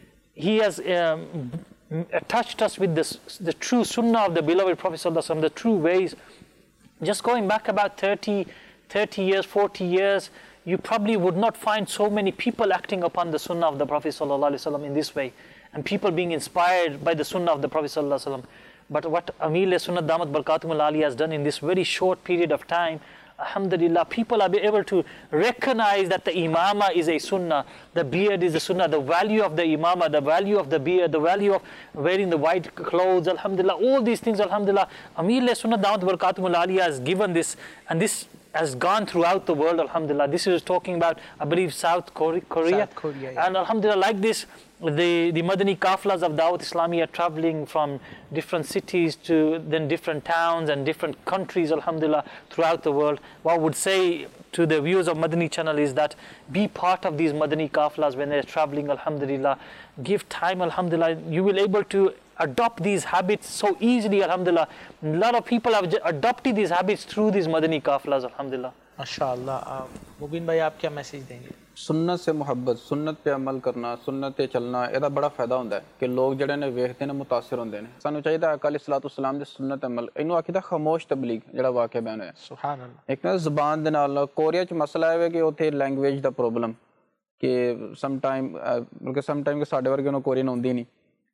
he has um, touched us with this, the true sunnah of the beloved Prophet Sallallahu Alaihi Wasallam, the true ways. Just going back about thirty, thirty years, forty years, you probably would not find so many people acting upon the sunnah of the Prophet Sallallahu Alaihi Wasallam in this way, and people being inspired by the sunnah of the Prophet Sallallahu Alaihi Wasallam. But what Amir Sunnat Damat Barakatum al-Ali has done in this very short period of time, alhamdulillah, people are able to recognize that the imama is a sunnah, the beard is a sunnah, the value of the imama, the value of the beard, the value of wearing the white clothes, alhamdulillah, all these things, alhamdulillah, Amir Sunnat Damat Barakatum al-Ali has given this, and this has gone throughout the world, alhamdulillah. This is talking about, I believe, South Korea. South Korea, yeah. And alhamdulillah, like this, the, the Madani Kafilas of Dawat Islami are traveling from different cities to then different towns and different countries, alhamdulillah, throughout the world. What I would say to the viewers of Madani channel is that be part of these Madani Kafilas when they're traveling, alhamdulillah. Give time, alhamdulillah. You will be able to adopt these habits so easily, alhamdulillah. A lot of people have adopted these habits through these Madani Kafilas, alhamdulillah. MashaAllah. Mubin bhai, aap kya message denge? सुन्नत से मुहब्बत, सुन्नत पे अमल करना, सुन्नत पे चलना, ਇਹਦਾ ਬੜਾ ਫਾਇਦਾ ਹੁੰਦਾ ਹੈ ਕਿ ਲੋਕ ਜਿਹੜੇ ਨੇ ਵੇਖਦੇ ਨੇ ਮੁਤਾਸਿਰ ਹੁੰਦੇ ਨੇ। ਸਾਨੂੰ ਚਾਹੀਦਾ ਹੈ ਅਕਾਲੀ ਸਲਾਤੁ ਸਲਾਮ ਦੇ ਸੁन्नत ਅਮਲ, ਇਹਨੂੰ ਆਖੀਦਾ ਖਾਮੋਸ਼ ਤਬਲੀਗ, ਜਿਹੜਾ ਵਾਕਿਆ ਬਿਆਨ ਹੋਇਆ ਸੁਭਾਨ ਅੱਲਾਹ। ਇੱਕ ਨਾ ਜ਼ਬਾਨ ਦੇ ਨਾਲ ਕੋਰੀਆ ਚ ਮਸਲਾ ਹੈ ਕਿ ਉੱਥੇ ਲੈਂਗੁਏਜ ਦਾ ਪ੍ਰੋਬਲਮ, ਕਿ ਸਮ ਟਾਈਮ ਬਲਕਿ ਸਮ ਟਾਈਮ ਕਿ ਸਾਡੇ ਵਰਗੇ ਨੂੰ ਕੋਰੀਅਨ ਆਉਂਦੀ ਨਹੀਂ,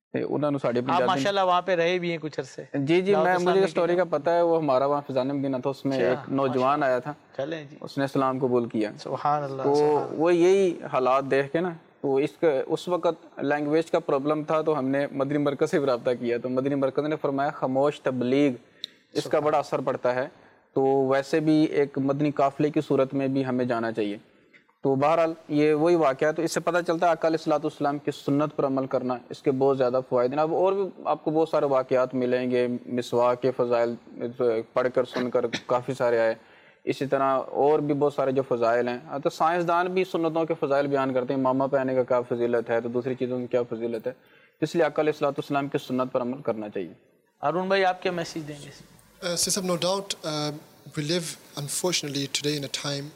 تے انہاں نوں ساڈی آپ پنجابی ماشاءاللہ وہاں پہ رہے بھی ہیں کچھ عرصے. جی جی میں مجھے اسٹوری کا پتہ ہے. وہ ہمارا وہاں فضان مدینہ تھا, اس میں ایک نوجوان آیا تھا, چلیں جی اس نے اسلام قبول کیا. سبحان اللہ. تو وہ یہی حالات دیکھ کے نا, تو اس کا اس وقت لینگویج کا پرابلم تھا, تو ہم نے مدنی مرکز سے رابطہ کیا. تو مدنی مرکز نے فرمایا خاموش تبلیغ اس کا بڑا اثر پڑتا ہے, تو ویسے بھی ایک مدنی قافلے کی صورت میں بھی ہمیں جانا چاہیے. تو بہرحال یہ وہی واقعہ ہے. تو اس سے پتہ چلتا ہے آقا علیہ الصلوۃ والسلام کی سنت پر عمل کرنا, اس کے بہت زیادہ فوائد ہیں. اب اور بھی آپ کو بہت سارے واقعات ملیں گے, مسواک کے فضائل پڑھ کر سن کر کافی سارے آئے. اسی طرح اور بھی بہت سارے جو فضائل ہیں, تو سائنسدان بھی سنتوں کے فضائل بیان کرتے ہیں. ماما پہننے کا کیا فضیلت ہے, تو دوسری چیزوں کی کیا فضیلت ہے. اس لیے آقا علیہ الصلوۃ والسلام کی سنت پر عمل کرنا چاہیے. ارون بھائی آپ کیا میسیج دیں گے؟ Uh, since no doubt uh, we live unfortunately today in a time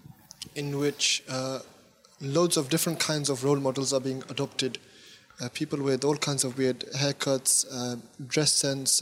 in which uh, loads of different kinds of role models are being adopted. Uh, people with all kinds of weird haircuts, uh, dress sense,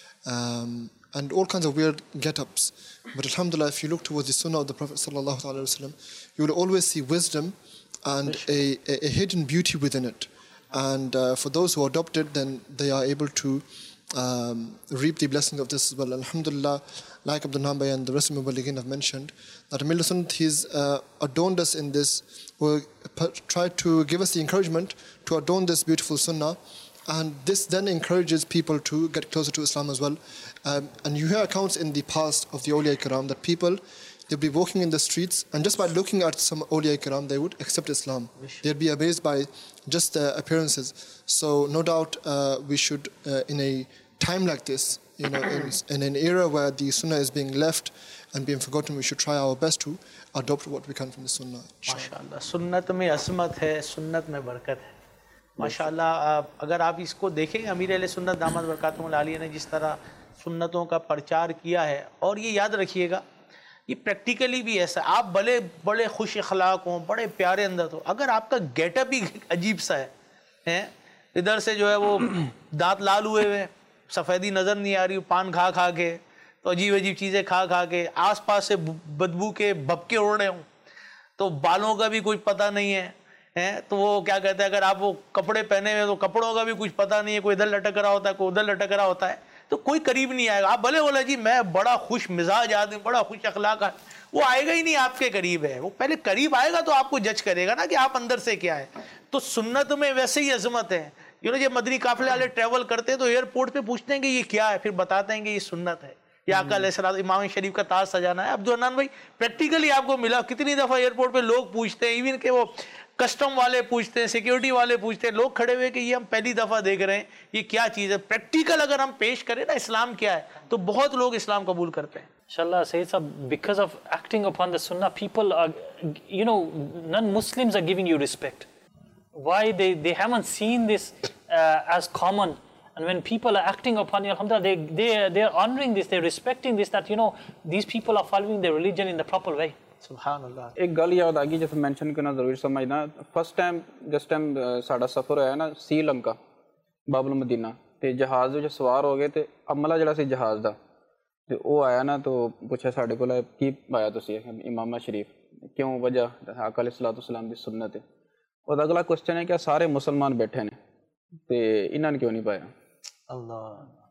um, and all kinds of weird get-ups. But alhamdulillah, if you look towards the sunnah of the Prophet sallallahu alaihi wasallam, you will always see wisdom and a, a, a hidden beauty within it. And uh, for those who adopt it, then they are able to Um, reap the blessings of this as well. Alhamdulillah, like Abdul Naam Bhai and the rest of the Muballighin have mentioned, that Amir Sunnat, he's uh, adorned us in this, or tried to give us the encouragement to adorn this beautiful sunnah, and this then encourages people to get closer to Islam as well. Um, and you hear accounts in the past of the awliya kiram that people, they'll be walking in the streets, and just by looking at some awliya kiram, they would accept Islam. They'd be amazed by just their appearances. So no doubt uh, we should, uh, in a time like this, you know, in, in an era where the sunnah is being left and being forgotten, we should try our best to adopt what we can from the sunnah. ماشاءاللہ سنت میں عظمت ہے, سنت میں برکت ہے. ماشاءاللہ اگر آپ اس کو دیکھیں گے, امیر اہل سنت دامت برکاتہم العالیہ نے جس طرح سنتوں کا پرچار کیا ہے, اور یہ یاد رکھیے گا یہ پریکٹیکلی بھی ایسا ہے. آپ بھلے بڑے خوش اخلاق ہوں, بڑے پیارے اندر ہو, اگر آپ کا گیٹ اپ ہی عجیب سا ہے, ادھر سے جو ہے وہ دانت لال ہوئے ہوئے, سفیدی نظر نہیں آ رہی, پان کھا کھا کے, تو عجیب عجیب چیزیں کھا کھا کے, آس پاس سے بدبو کے بھپکے اڑ رہے ہوں, تو بالوں کا بھی کچھ پتہ نہیں ہے, تو وہ کیا کہتے ہیں, اگر آپ وہ کپڑے پہنے ہوئے تو کپڑوں کا بھی کچھ پتہ نہیں ہے, کوئی ادھر لٹک رہا ہوتا ہے, کوئی ادھر لٹک رہا ہوتا ہے, تو کوئی قریب نہیں آئے گا. آپ بھلے بولے جی میں بڑا خوش مزاج آدمی, بڑا خوش اخلاق ہے, وہ آئے گا ہی نہیں آپ کے قریب ہے. وہ پہلے قریب آئے گا تو آپ کو جج کرے گا نا کہ آپ اندر سے کیا ہے. تو سنت میں ویسے ہی عظمت ہے. یو نو جب مدنی قافلے والے ٹریول کرتے ہیں تو ایئرپورٹ پہ پوچھتے ہیں کہ یہ کیا ہے, پھر بتاتے ہیں کہ یہ سنت ہے, یا آقا علیہ السلام امام شریف کا تاج سجانا ہے. عبدالرحمن بھائی پریکٹیکلی آپ کو ملا, کتنی دفعہ ایئرپورٹ پہ لوگ پوچھتے ہیں, ایون کہ وہ کسٹم والے پوچھتے ہیں, سیکیورٹی والے پوچھتے ہیں, لوگ کھڑے ہوئے کہ یہ ہم پہلی دفعہ دیکھ رہے ہیں, یہ کیا چیز ہے. پریکٹیکل اگر ہم پیش کریں نا اسلام کیا ہے, تو بہت لوگ اسلام قبول کرتے ہیں. Inshallah, Sayyid Sahab, because of acting upon the sunnah, people are, you know, non-Muslims are giving you respect. Why? They, they haven't seen this uh, as common. And when people are acting upon it, alhamdulillah, they, they, they are honoring this, they're respecting this, that, you know, these people are following their religion in the proper way. سبحان اللہ. ایک گل یاد آ گئی جیسے mention کرنا ضروری سمجھنا. First time جس time ساڈا سفر ہویا نا سی لنکا باب المدینہ, تے جہاز جو سوار ہو گئے, تے عملہ جڑا سی جہاز دا, تے او آیا نا تو پوچھا ساڈے کول کی پایا تسی امامہ شریف, کیوں وجہ آقا علیہ الصلوۃ والسلام دی سنت ہے. اور اگلا کوسچن ہے کہ سارے مسلمان بیٹھے نے تے انہاں نے کیوں نہیں پایا. اللہ.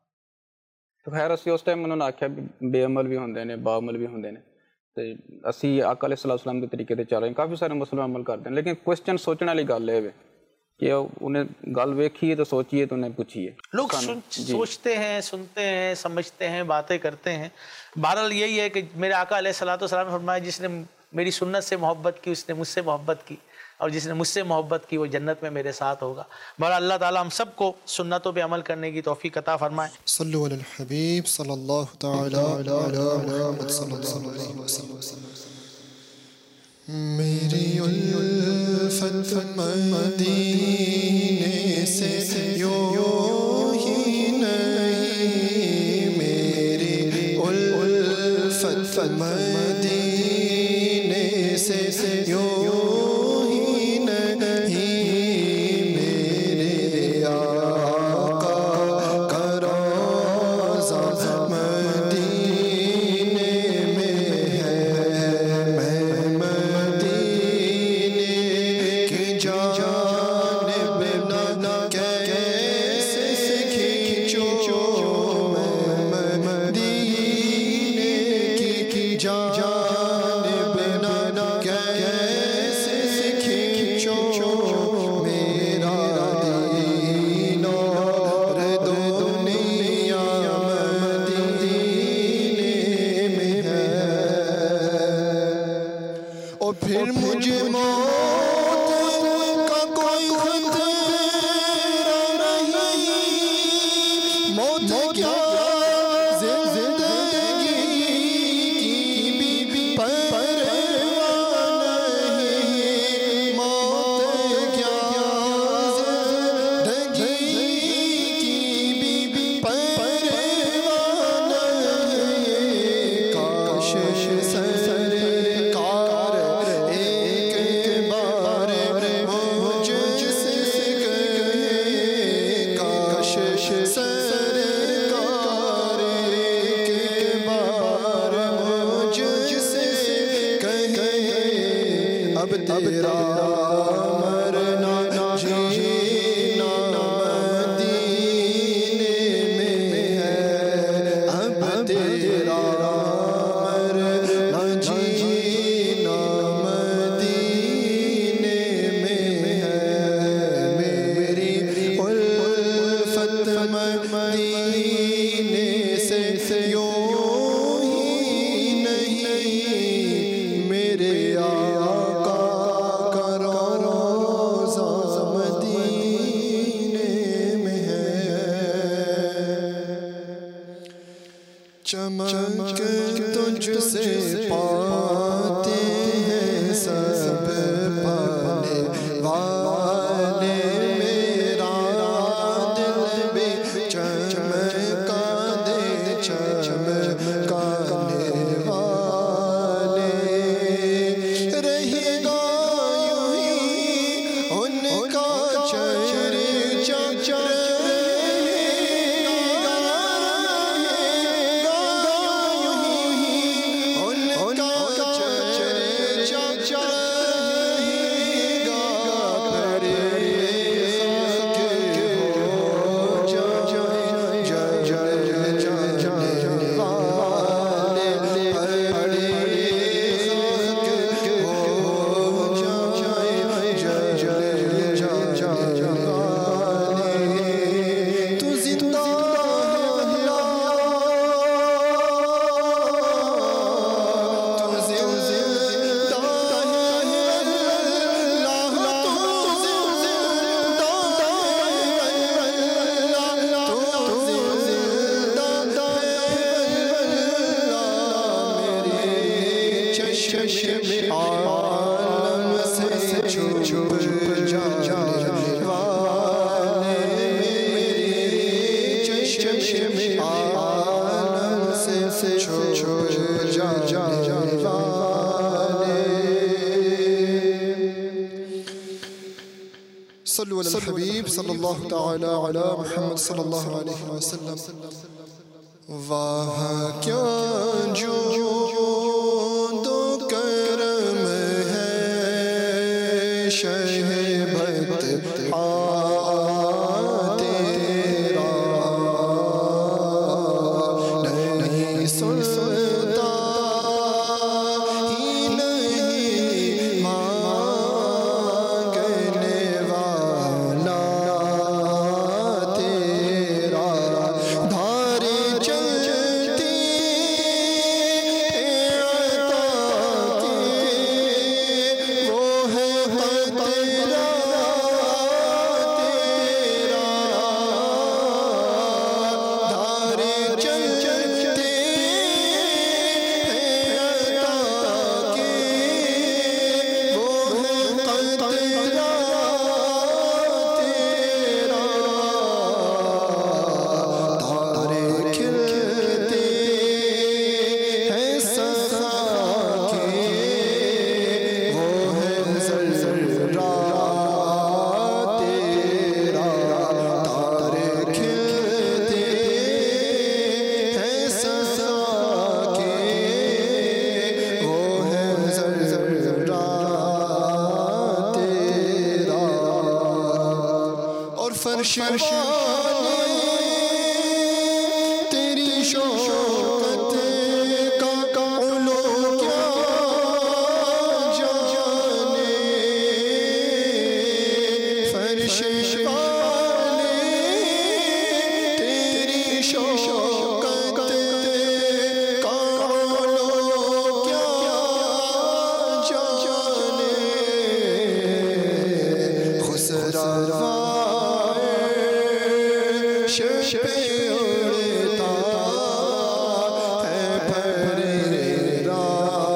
تو خیر اسی اس ٹائم انہوں نے آکھیا بے عمل بھی ہوندے نے, با عمل بھی ہوندے نے, تے اسی آقا علیہ الصلوۃ والسلام کے طریقے تے چل رہے ہیں. کافی سارے مسلمان عمل کرتے ہیں, لیکن کوسچن سوچنے والی گل ہے کہ انہیں گل ویکھیے تو سوچیے تو انہیں پوچھیے. لوگ سوچتے ہیں, سنتے ہیں, سمجھتے ہیں, باتیں کرتے ہیں. بہرحال یہی ہے کہ میرے آقا علیہ الصلوۃ والسلام نے فرمایا جس نے میری سنت سے محبت کی اس نے مجھ سے محبت کی, اور جس نے مجھ سے محبت کی وہ جنت میں میرے ساتھ ہوگا. بہرحال اللہ تعالیٰ ہم سب کو سنتوں پہ عمل کرنے کی توفیق عطا فرمائے. صلو علی الحبیب صلی اللہ تعالی علی محمد صلی اللہ علیہ وسلم. میری الفت مدینے سے یوں ہی نہیں, میری الفت مدینے سے یوں جانب نہ کہہ تیرا مرنا جینا مدینے میں ہے اب تیرا مرنا جینا مدینے میں ہے میری الفت مدینے سے یوں ہی نہیں میرے آقا کا روضہ مدینے میں ہے چمک تجھ سے پاتے ہیں سب پانے والے میرا دل بھی چمکا دے چمکانے والے رہے گا یوں ہی ان کا چرچا رہے گا یوں ہی ان کا چرچا رہے گا پڑے خاک ہو جائے جانے والے پڑے خاک ہو جائے جانے والے تو زندہ چشم عالم سے چھپ جانے والے میرے چشم عالم سے چھپ جانے والے صلو علی الحبیب صلی اللہ تعالی علی محمد صلی اللہ علیہ وسلم واہ کیا جو شہبت تیرا نہیں سنتا ہی نہیں مانگنے والا تیرا دھارے چلتی فرش تیری شوقت کا علو کیا جانے فرش تیری شوقت کا علو کیا جانے خسرا شب پہ اڑتا ہے پھریرا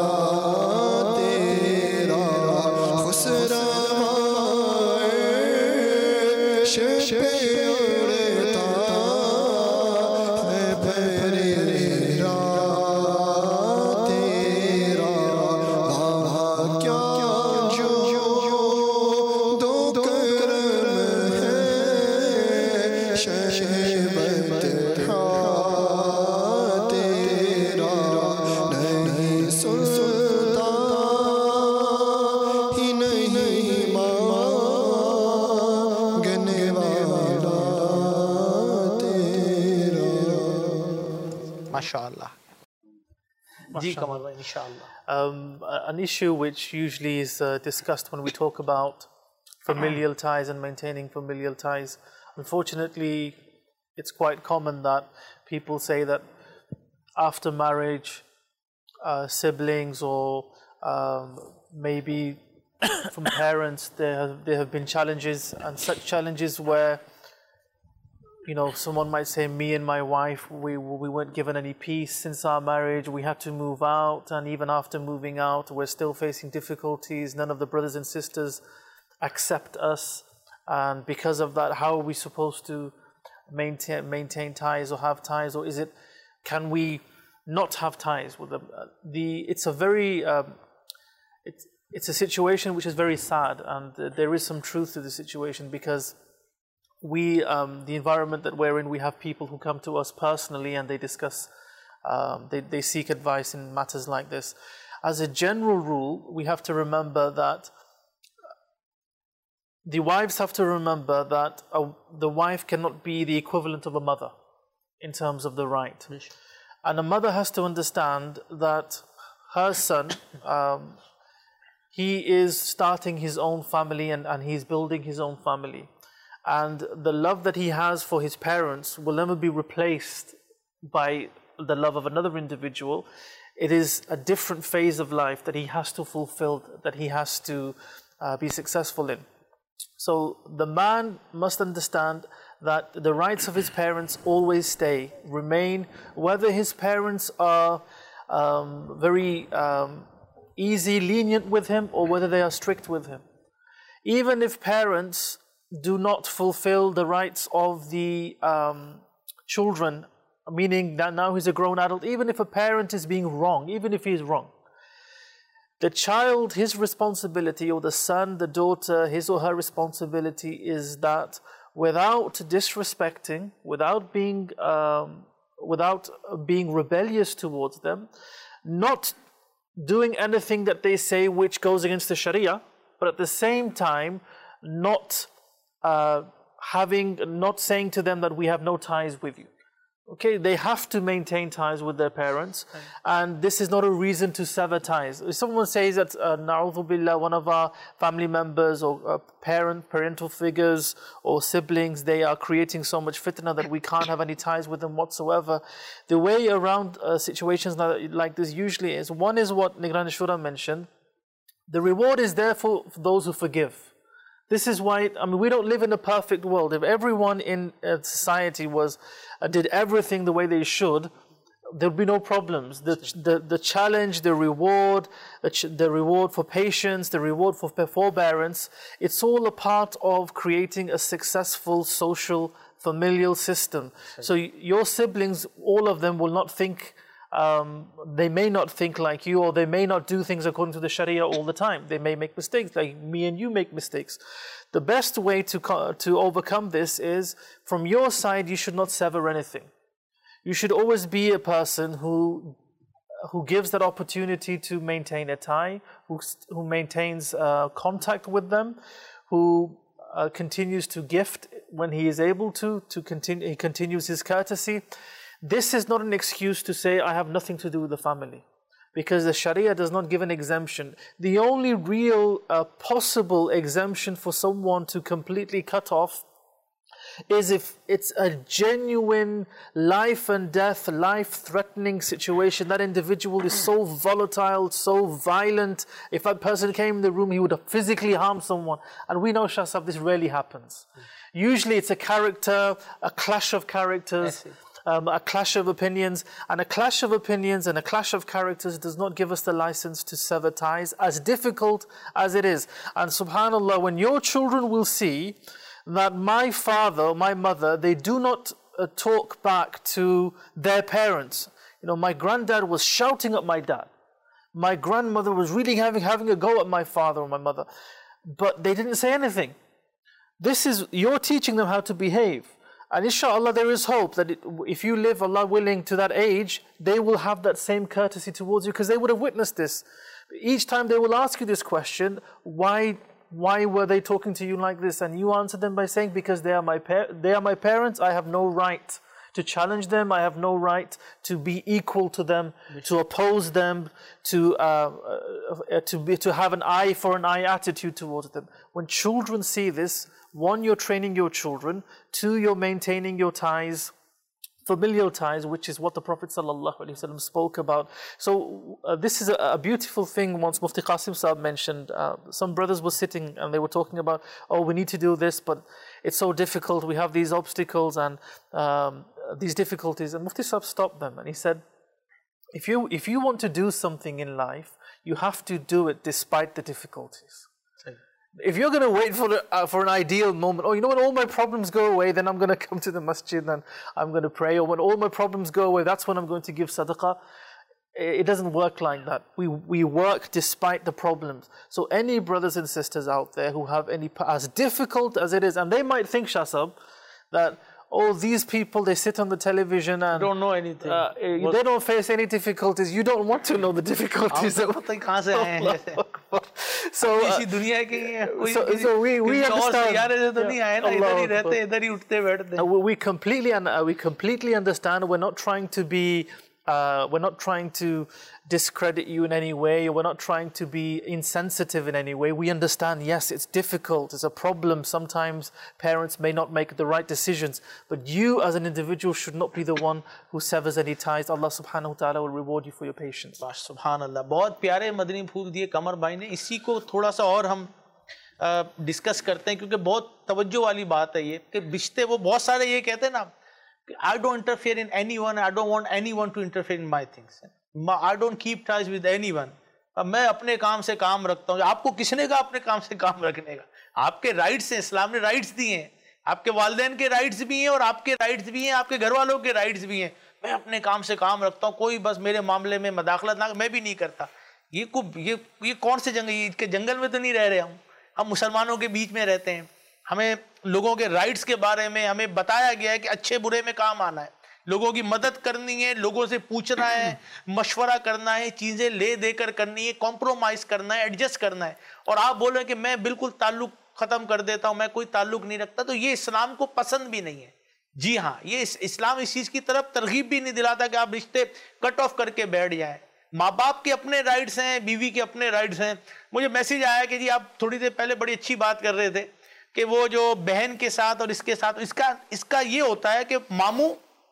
تیرا خسرا شب پہ اڑتا ہے پھریرا تیرا وہاں کیا جو دو کرم ہے شہبت MashaAllah. Ji Kamal bhai, inshallah. Um, an issue which usually is uh, discussed when we talk about familial ties and maintaining familial ties. Unfortunately, it's quite common that people say that after marriage, uh, siblings or um, maybe from parents, there have, there have been challenges, and such challenges where, you know, someone might say, me and my wife, we, we weren't given any peace since our marriage, we had to move out, and even after moving out, we're still facing difficulties, none of the brothers and sisters accept us, and because of that, how are we supposed to maintain, maintain ties or have ties, or is it, can we not have ties with them? The, it's a very, um, it's, it's a situation which is very sad, and uh, there is some truth to the situation, because we, um, the environment that we're in, we have people who come to us personally and they discuss, um, they, they seek advice in matters like this. As a general rule, we have to remember that the wives have to remember that a, the wife cannot be the equivalent of a mother in terms of the right. And a mother has to understand that her son, um, he is starting his own family and, and he's building his own family. And the love that he has for his parents will never be replaced by the love of another individual. It is a different phase of life that he has to fulfill, that he has to uh, be successful in. So the man must understand that the rights of his parents always stay, remain, whether his parents are um, very um, easy, lenient with him, or whether they are strict with him. Even if parents do not fulfill the rights of the um, children, meaning that now he's a grown adult, even if a parent is being wrong, even if he is wrong, the child, his responsibility, or the son, the daughter, his or her responsibility is that without disrespecting, without being, um, without being rebellious towards them, not doing anything that they say which goes against the Sharia, but at the same time, not Uh, having, not saying to them that we have no ties with you. Okay, they have to maintain ties with their parents, and this is not a reason to sever ties. If someone says that, uh, na'udhu billah, one of our family members or uh, parent, parental figures or siblings, they are creating so much fitna that we can't have any ties with them whatsoever. The way around uh, situations like this usually is, one is what Nigran Shura mentioned, the reward is there for, for those who forgive. This is why, I mean, we don't live in a perfect world. If everyone in uh, society was, uh, did everything the way they should, there'd be no problems. The, the, the challenge, the reward, the, ch the reward for patience, the reward for forbearance, it's all a part of creating a successful social, familial system. So your siblings, all of them will not think, Um, they may not think like you, or they may not do things according to the Sharia all the time. They may make mistakes, like me and you make mistakes. The best way to, to overcome this is, from your side, you should not sever anything. You should always be a person who, who gives that opportunity to maintain a tie, who, who maintains uh, contact with them, who uh, continues to gift when he is able to, to continue, he continues his courtesy. This is not an excuse to say, I have nothing to do with the family, because the Sharia does not give an exemption. The only real uh, possible exemption for someone to completely cut off is if it's a genuine life and death, life-threatening situation. That individual is so volatile, so violent. If that person came in the room, he would have physically harmed someone. And we know, Shah Sahib, this rarely happens. Usually it's a character, a clash of characters. Um, a clash of opinions, and a clash of opinions and a clash of characters does not give us the license to sever ties, as difficult as it is. And subhanAllah, when your children will see that my father, my mother, they do not uh, talk back to their parents. You know, my granddad was shouting at my dad. My grandmother was really having, having a go at my father or my mother, but they didn't say anything. This is, you're teaching them how to behave. And inshallah, there is hope that it, if you live, Allah willing, to that age, they will have that same courtesy towards you, because they would have witnessed this. Each time they will ask you this question, why, why were they talking to you like this? And you answer them by saying, because they are my, par they are my parents, I have no right. to challenge them. I have no right to be equal to them, to oppose them, to uh, uh, to be, to have an eye for an eye attitude towards them. When children see this, one, you're training your children. Two, you're maintaining your ties, familial ties, which is what the Prophet sallallahu alaihi wasallam spoke about. So uh, this is a, a beautiful thing. Once Mufti Qasim Saab mentioned, uh, some brothers were sitting and they were talking about, oh, we need to do this, but it's so difficult. We have these obstacles and um, these difficulties. And Mufti Saab stopped them and he said, if you if you want to do something in life, you have to do it despite the difficulties. If you're going to wait for the, uh, for an ideal moment, oh, you know, when all my problems go away, then I'm going to come to the masjid and I'm going to pray. Or when all my problems go away, that's when I'm going to give sadaqah. It doesn't work like that. We we work despite the problems. So any brothers and sisters out there who have any, as difficult as it is, and they might think, Shasab, that, oh, these people, they sit on the television and don't know anything. Uh, they don't face any difficulties. You don't want to know the difficulties. So, uh, so, so we, we understand. Uh, we completely and uh, we completely understand. We're not trying to be Uh, we're not trying to discredit you in any way. We're not trying to be insensitive in any way. We understand, yes, it's difficult. It's a problem. Sometimes parents may not make the right decisions. But you as an individual should not be the one who severs any ties. Allah subhanahu wa ta'ala will reward you for your patience. Subhanallah. बहुत प्यारे मदनी फूल दिए कमर भाई ने. इसी को थोड़ा सा और हम डिस्कस करते हैं क्योंकि बहुत तवज्जो वाली बात है ये कि रिश्ते वो बहुत सारे ये कहते हैं ना, I don't interfere in anyone. I don't want anyone to interfere in my things. I don't keep ties with anyone. मैं अपने काम से काम रखता हूँ. आपको किसने कहा अपने काम से काम रखने का? आपके राइट्स हैं. इस्लाम ने राइट्स दिए हैं. आपके वालिदैन के राइट्स भी हैं और आपके राइट्स भी हैं. आपके घर वालों के राइट्स भी हैं. मैं अपने काम से काम रखता हूँ. कोई बस मेरे मामले में मदाखलत ना, मैं भी नहीं करता. ये को ये ये कौन से जंगल, ये जंगल में तो नहीं रह रहे हम. हम मुसलमानों के बीच में रहते हैं. हमें लोगों के राइट्स के बारे में हमें बताया गया है कि अच्छे बुरे में काम आना है, लोगों की मदद करनी है, लोगों से पूछना है, मशवरा करना है, चीज़ें ले देकर करनी है, कॉम्प्रोमाइज़ करना है, एडजस्ट करना है. और आप बोल रहे हैं कि मैं बिल्कुल ताल्लुक़ ख़त्म कर देता हूँ, मैं कोई ताल्लुक़ नहीं रखता, तो ये इस्लाम को पसंद भी नहीं है. जी हाँ, ये इस्लाम इस चीज़ की तरफ तरगीब भी नहीं दिलाता कि आप रिश्ते कट ऑफ करके बैठ जाएँ. माँ बाप के अपने राइट्स हैं, बीवी के अपने राइट्स हैं. मुझे मैसेज आया कि जी आप थोड़ी देर पहले बड़ी अच्छी बात कर रहे थे कि वो जो बहन के साथ और इसके साथ, इसका इसका ये होता है कि मामू,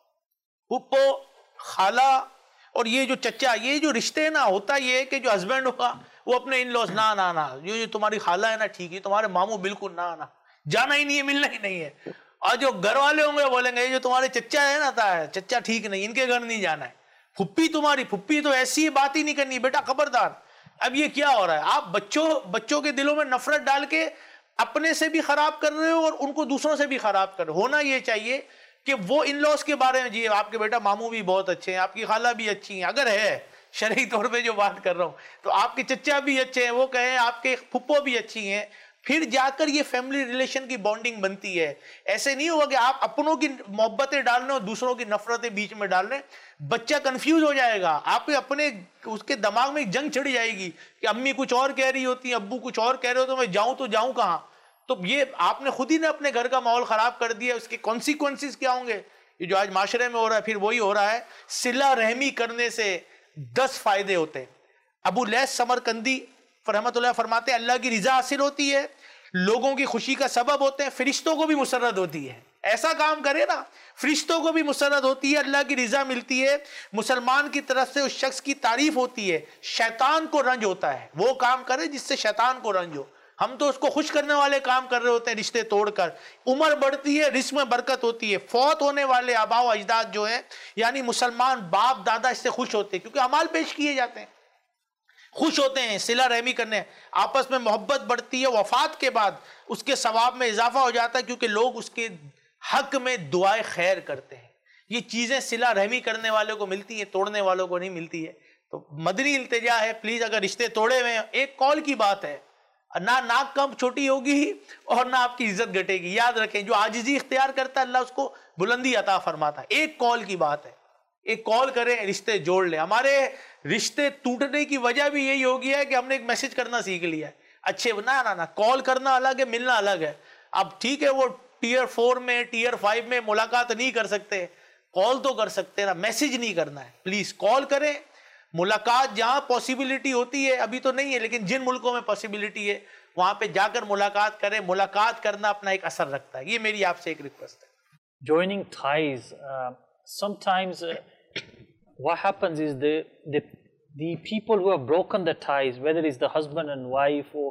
फूफो, खाला और ये जो चचा, ये जो रिश्ते हैं ना, होता ये है कि जो हस्बैंड होगा वो अपने इन लॉज ना ना ना जो जो तुम्हारी खाला है ना, ठीक है, तुम्हारे मामू बिल्कुल ना ना, जाना ही नहीं है, मिलना ही नहीं है. और जो घर वाले होंगे बोलेंगे ये जो तुम्हारे चचा है ना, था चचा ठीक नहीं, इनके घर नहीं जाना है. फुप्पी तुम्हारी फुप्पी तो ऐसी बात ही नहीं करनी, बेटा खबरदार. अब ये क्या हो रहा है? आप बच्चों बच्चों के दिलों में नफरत डाल के अपने से भी खराब कर रहे हो और उनको दूसरों से भी खराब कर रहे हो. होना ये चाहिए कि वो इन लॉज के बारे में, जी आपके बेटा मामू भी बहुत अच्छे हैं, आपकी खाला भी अच्छी हैं, अगर है शरई तौर पे जो बात कर रहा हूँ, तो आपके चचा भी अच्छे हैं, वो कहें आपके फुप्पो भी अच्छी हैं, फिर जाकर ये फैमिली रिलेशन की बॉन्डिंग बनती है. ऐसे नहीं होगा कि आप अपनों की मोहब्बतें डाल रहे हो, दूसरों की नफरतें बीच में डाल रहे हैं. बच्चा कंफ्यूज हो जाएगा, आप अपने उसके दिमाग में एक जंग छिड़ जाएगी कि अम्मी कुछ और कह रही होती है, अब्बू कुछ और कह रहे हो, तो मैं जाऊं तो जाऊं कहाँ. तो ये आपने खुद ही ने अपने घर का माहौल खराब कर दिया. उसके कॉन्सिक्वेंसेस क्या होंगे? ये जो आज माशरे में हो रहा है, फिर वही हो रहा है. सिला रहमी करने से दस फायदे होते हैं. अबू लैस समरकंदी रहमतुल्लाह फरमाते हैं, अल्लाह की रिजा हासिल होती है, लोगों की खुशी का सबब होते हैं, फरिश्तों को भी मुसर्रत होती है. ऐसा काम करे ना, फरिश्तों को भी मुसर्रत होती है, अल्लाह की रिजा मिलती है, मुसलमान की तरफ से उस शख्स की तारीफ होती है, शैतान को रंज होता है. वो काम करे जिससे शैतान को रंज हो. हम तो उसको खुश करने वाले काम कर रहे होते हैं रिश्ते तोड़कर. उम्र बढ़ती है, रिस्क में बरकत होती है. फौत होने वाले आबा व अजदाद जो हैं, यानी मुसलमान बाप दादा, इससे खुश होते हैं क्योंकि अमाल पेश किए जाते हैं, खुश होते हैं, सिला रहमी करने, आपस में मोहब्बत बढ़ती है. वफात के बाद उसके सवाब में इजाफा हो जाता है क्योंकि लोग उसके हक में दुआए खैर करते हैं. ये चीज़ें सिला रहमी करने वालों को मिलती हैं, तोड़ने वालों को नहीं मिलती है. तो मदनी इल्तिजा है, प्लीज़ अगर रिश्ते तोड़े हुए हैं, एक कॉल की बात है, ना नाक कम छोटी होगी और ना आपकी इज्जत घटेगी. याद रखें, जो आजिज़ी इख्तियार करता है अल्लाह उसको बुलंदी अता फरमाता है. एक कॉल की बात है, एक कॉल करें, रिश्ते जोड़ लें. हमारे रिश्ते टूटने की वजह भी यही हो गया है कि हमने एक मैसेज करना सीख लिया है. अच्छे ना ना ना कॉल करना अलग है, मिलना अलग है. अब ठीक है, वो टीयर फोर में टीयर फाइव में मुलाकात नहीं कर सकते, کال تو کر سکتے ہیں نا, میسج نہیں کرنا ہے. پلیز کال کریں, ملاقات جہاں پاسبلٹی ہوتی ہے, ابھی تو نہیں ہے لیکن جن ملکوں میں پاسبلٹی ہے وہاں پہ جا کر ملاقات کریں. ملاقات کرنا اپنا ایک اثر رکھتا ہے. یہ میری آپ سے ایک ریکویسٹ ہے. Joining ties, uh, sometimes uh, what happens is the, the the people who have broken the ties, whether it's the husband and wife, or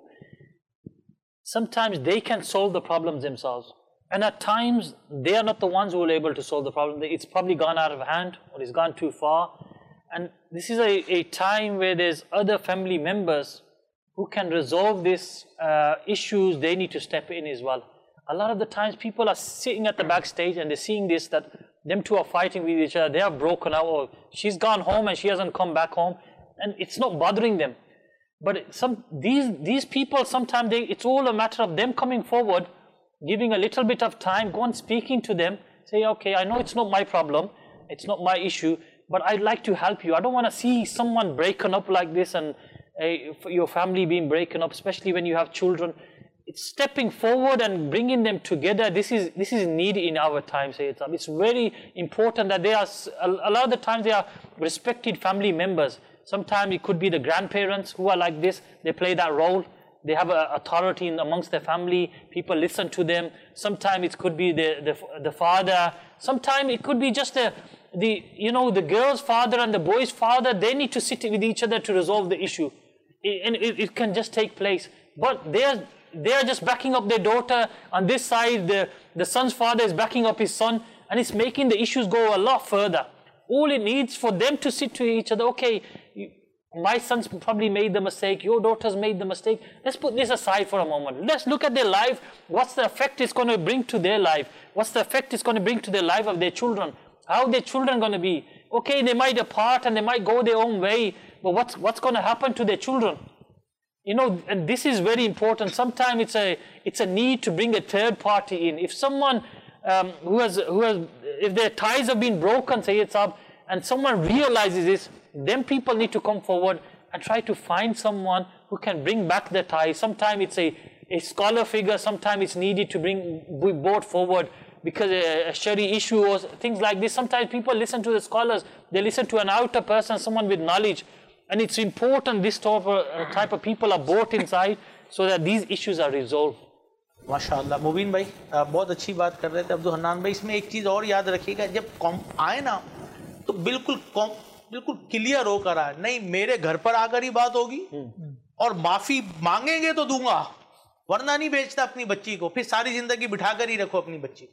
sometimes they can solve the problems themselves, and at times they are not the ones who are able to solve the problem. It's probably gone out of hand or it's gone too far, and this is a, a time where there's other family members who can resolve these uh, issues. They need to step in as well. A lot of the times people are sitting at the backstage and they're seeing this, that them two are fighting with each other, they are broken out, or she's gone home and she hasn't come back home, and it's not bothering them. But some these these people, sometimes they, it's all a matter of them coming forward, giving a little bit of time, go and speaking to them, say, okay, I know it's not my problem, it's not my issue, but I'd like to help you. I don't want to see someone breaking up like this, and uh, your family being broken up, especially when you have children. It's stepping forward and bringing them together. This is this is needed in our time, Sayyid Sahib. It's very important that they are, a lot of the times they are respected family members. Sometimes it could be the grandparents who are like this. They play that role. They have a authority in amongst their family. People listen to them. Sometimes it could be the, the, the father. Sometimes it could be just the, the, you know, the girl's father and the boy's father. They need to sit with each other to resolve the issue. It, and it, it can just take place. But there's They are just backing up their daughter. On this side, the, the son's father is backing up his son, and it's making the issues go a lot further. All it needs for them to sit to each other, okay, you, my son's probably made the mistake, your daughter's made the mistake. Let's put this aside for a moment. Let's look at their life. What's the effect it's going to bring to their life? What's the effect it's going to bring to the life of their children? How their children going to be? Okay, they might depart and they might go their own way, but what's, what's going to happen to their children? You know, and this is very important. Sometimes it's a it's a need to bring a third party in. If someone um, who has who has if their ties have been broken, Sayyid Sahib, and someone realizes this, then people need to come forward and try to find someone who can bring back the ties. Sometimes it's a, a scholar figure. Sometimes it's needed to bring be brought forward because a, a shari issue or things like this. Sometimes people listen to the scholars. They listen to an outer person, someone with knowledge. And it's important this type of, uh, type of people are brought inside so that these issues are resolved. ماشاءاللہ مبین بھائی بہت اچھی بات کر رہے تھے. عبد الحنان بھائی اس میں ایک چیز اور یاد رکھیے گا, جب کام آئے نا تو بالکل بالکل کلیئر ہو کر آئے. نہیں میرے گھر پر آ کر ہی بات ہوگی اور معافی مانگیں گے تو دوں گا, ورنہ نہیں بیچتا اپنی بچی کو. پھر ساری زندگی بٹھا کر ہی رکھو اپنی بچی کو.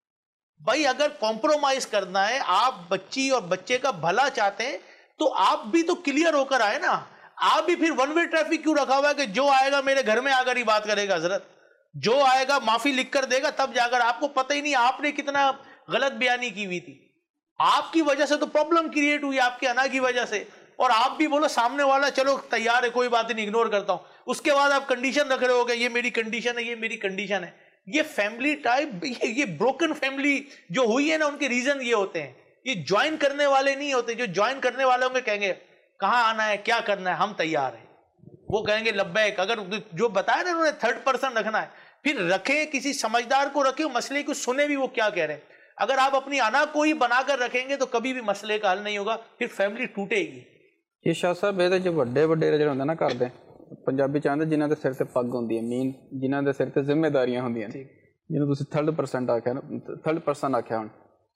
بھائی اگر کمپرومائز کرنا ہے, آپ بچی اور بچے کا بھلا چاہتے ہیں, تو آپ بھی تو کلیئر ہو کر آئے نا. آپ بھی پھر ون وے ٹریفک کیوں رکھا ہوا ہے کہ جو آئے گا میرے گھر میں آ کر ہی بات کرے گا, حضرت جو آئے گا معافی لکھ کر دے گا تب جا کر. آپ کو پتہ ہی نہیں آپ نے کتنا غلط بیانی کی ہوئی تھی. آپ کی وجہ سے تو پرابلم کریٹ ہوئی, آپ کے انا کی وجہ سے. اور آپ بھی بولو سامنے والا چلو تیار ہے کوئی بات نہیں اگنور کرتا ہوں, اس کے بعد آپ کنڈیشن رکھ رہے ہو کہ یہ میری کنڈیشن ہے, یہ میری کنڈیشن ہے. یہ فیملی ٹائپ یہ بروکن فیملی جو ہوئی ہے نا, ان کے ریزن یہ ہوتے ہیں. یہ جوائن کرنے والے نہیں ہوتے. جو جوائن کرنے والے ہوں گے کہیں گے کہاں آنا ہے, کیا کرنا ہے, ہم تیار ہیں. وہ کہیں گے لبیک. اگر جو بتایا نا انہوں نے تھرڈ پرسن رکھنا ہے, پھر رکھیں کسی سمجھدار کو رکھیں, مسئلے کو سنے بھی وہ کیا کہہ رہے ہیں. اگر آپ اپنی انا کو ہی بنا کر رکھیں گے تو کبھی بھی مسئلے کا حل نہیں ہوگا, پھر فیملی ٹوٹے گی. یہ شاہ صاحب یہ جو بڑے وڈیرے جڑے ہوندے نا کردے پنجابی چاہندے جنہاں دے سر تے پگ ہوندی ہے, مین جنہاں دے سر تے ذمہ داریاں ہوندیاں, جنہوں تسی تھرڈ پرسنٹ آکھیا نا, تھرڈ پرسن آکھیا ہن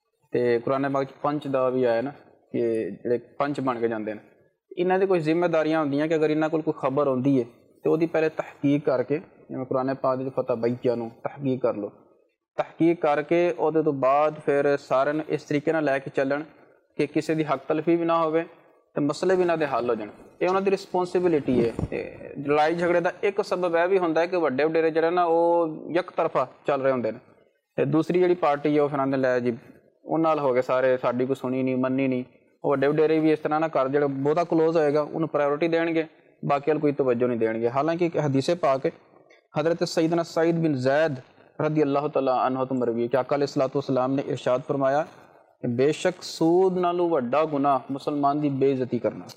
تے قرآن پاک پنچ دا بھی آیا نا کہ جڑے پنچ بن کے جاندے نے. انہاں دی کوئی ذمہ داریاں ہوندیاں کہ اگر انہاں کول کوئی خبر ہوندی ہے تے اودی پہلے تحقیق کر کے, جویں قرآن پاک دے فتح بیتیاں نو تحقیق کر لو, تحقیق کر کے اودے تو بعد پھر سارے اس طریقے نال لے کے چلن کہ کسی دی حق تلفی بھی نہ ہوے تے مسئلے بھی نہ دے حل ہو جان. یہ انہاں دی رسپانسبلٹی ہے. لڑائی جھگڑے دا ایک سبب یہ بھی ہوندا ہے کہ وڈے وڈیرے جڑے نا وہ یک طرفہ چل رہے ہوندے نے, تے دوسری جڑی پارٹی ہے وہ پھر آندے لے جی ان نال ہو گئے سارے, ساڈی کو سنی نہیں مننی نہیں. وہ وڈے وڈیرے بھی اس طرح نہ کر, جڑا بہتا کلوز ہوئے گا انہوں پرائیورٹی دین گے, باقی کوئی توجہ نہیں دین گے. حالانکہ حدیث پاک حضرت سیدنا سعید بن زید رضی اللہ تعالیٰ عنہ تو مروی کہ آقا علیہ الصلوۃ والسلام نے ارشاد فرمایا کہ بے شک سود نالو وڈا گناہ مسلمان دی بے عزتی کرنا.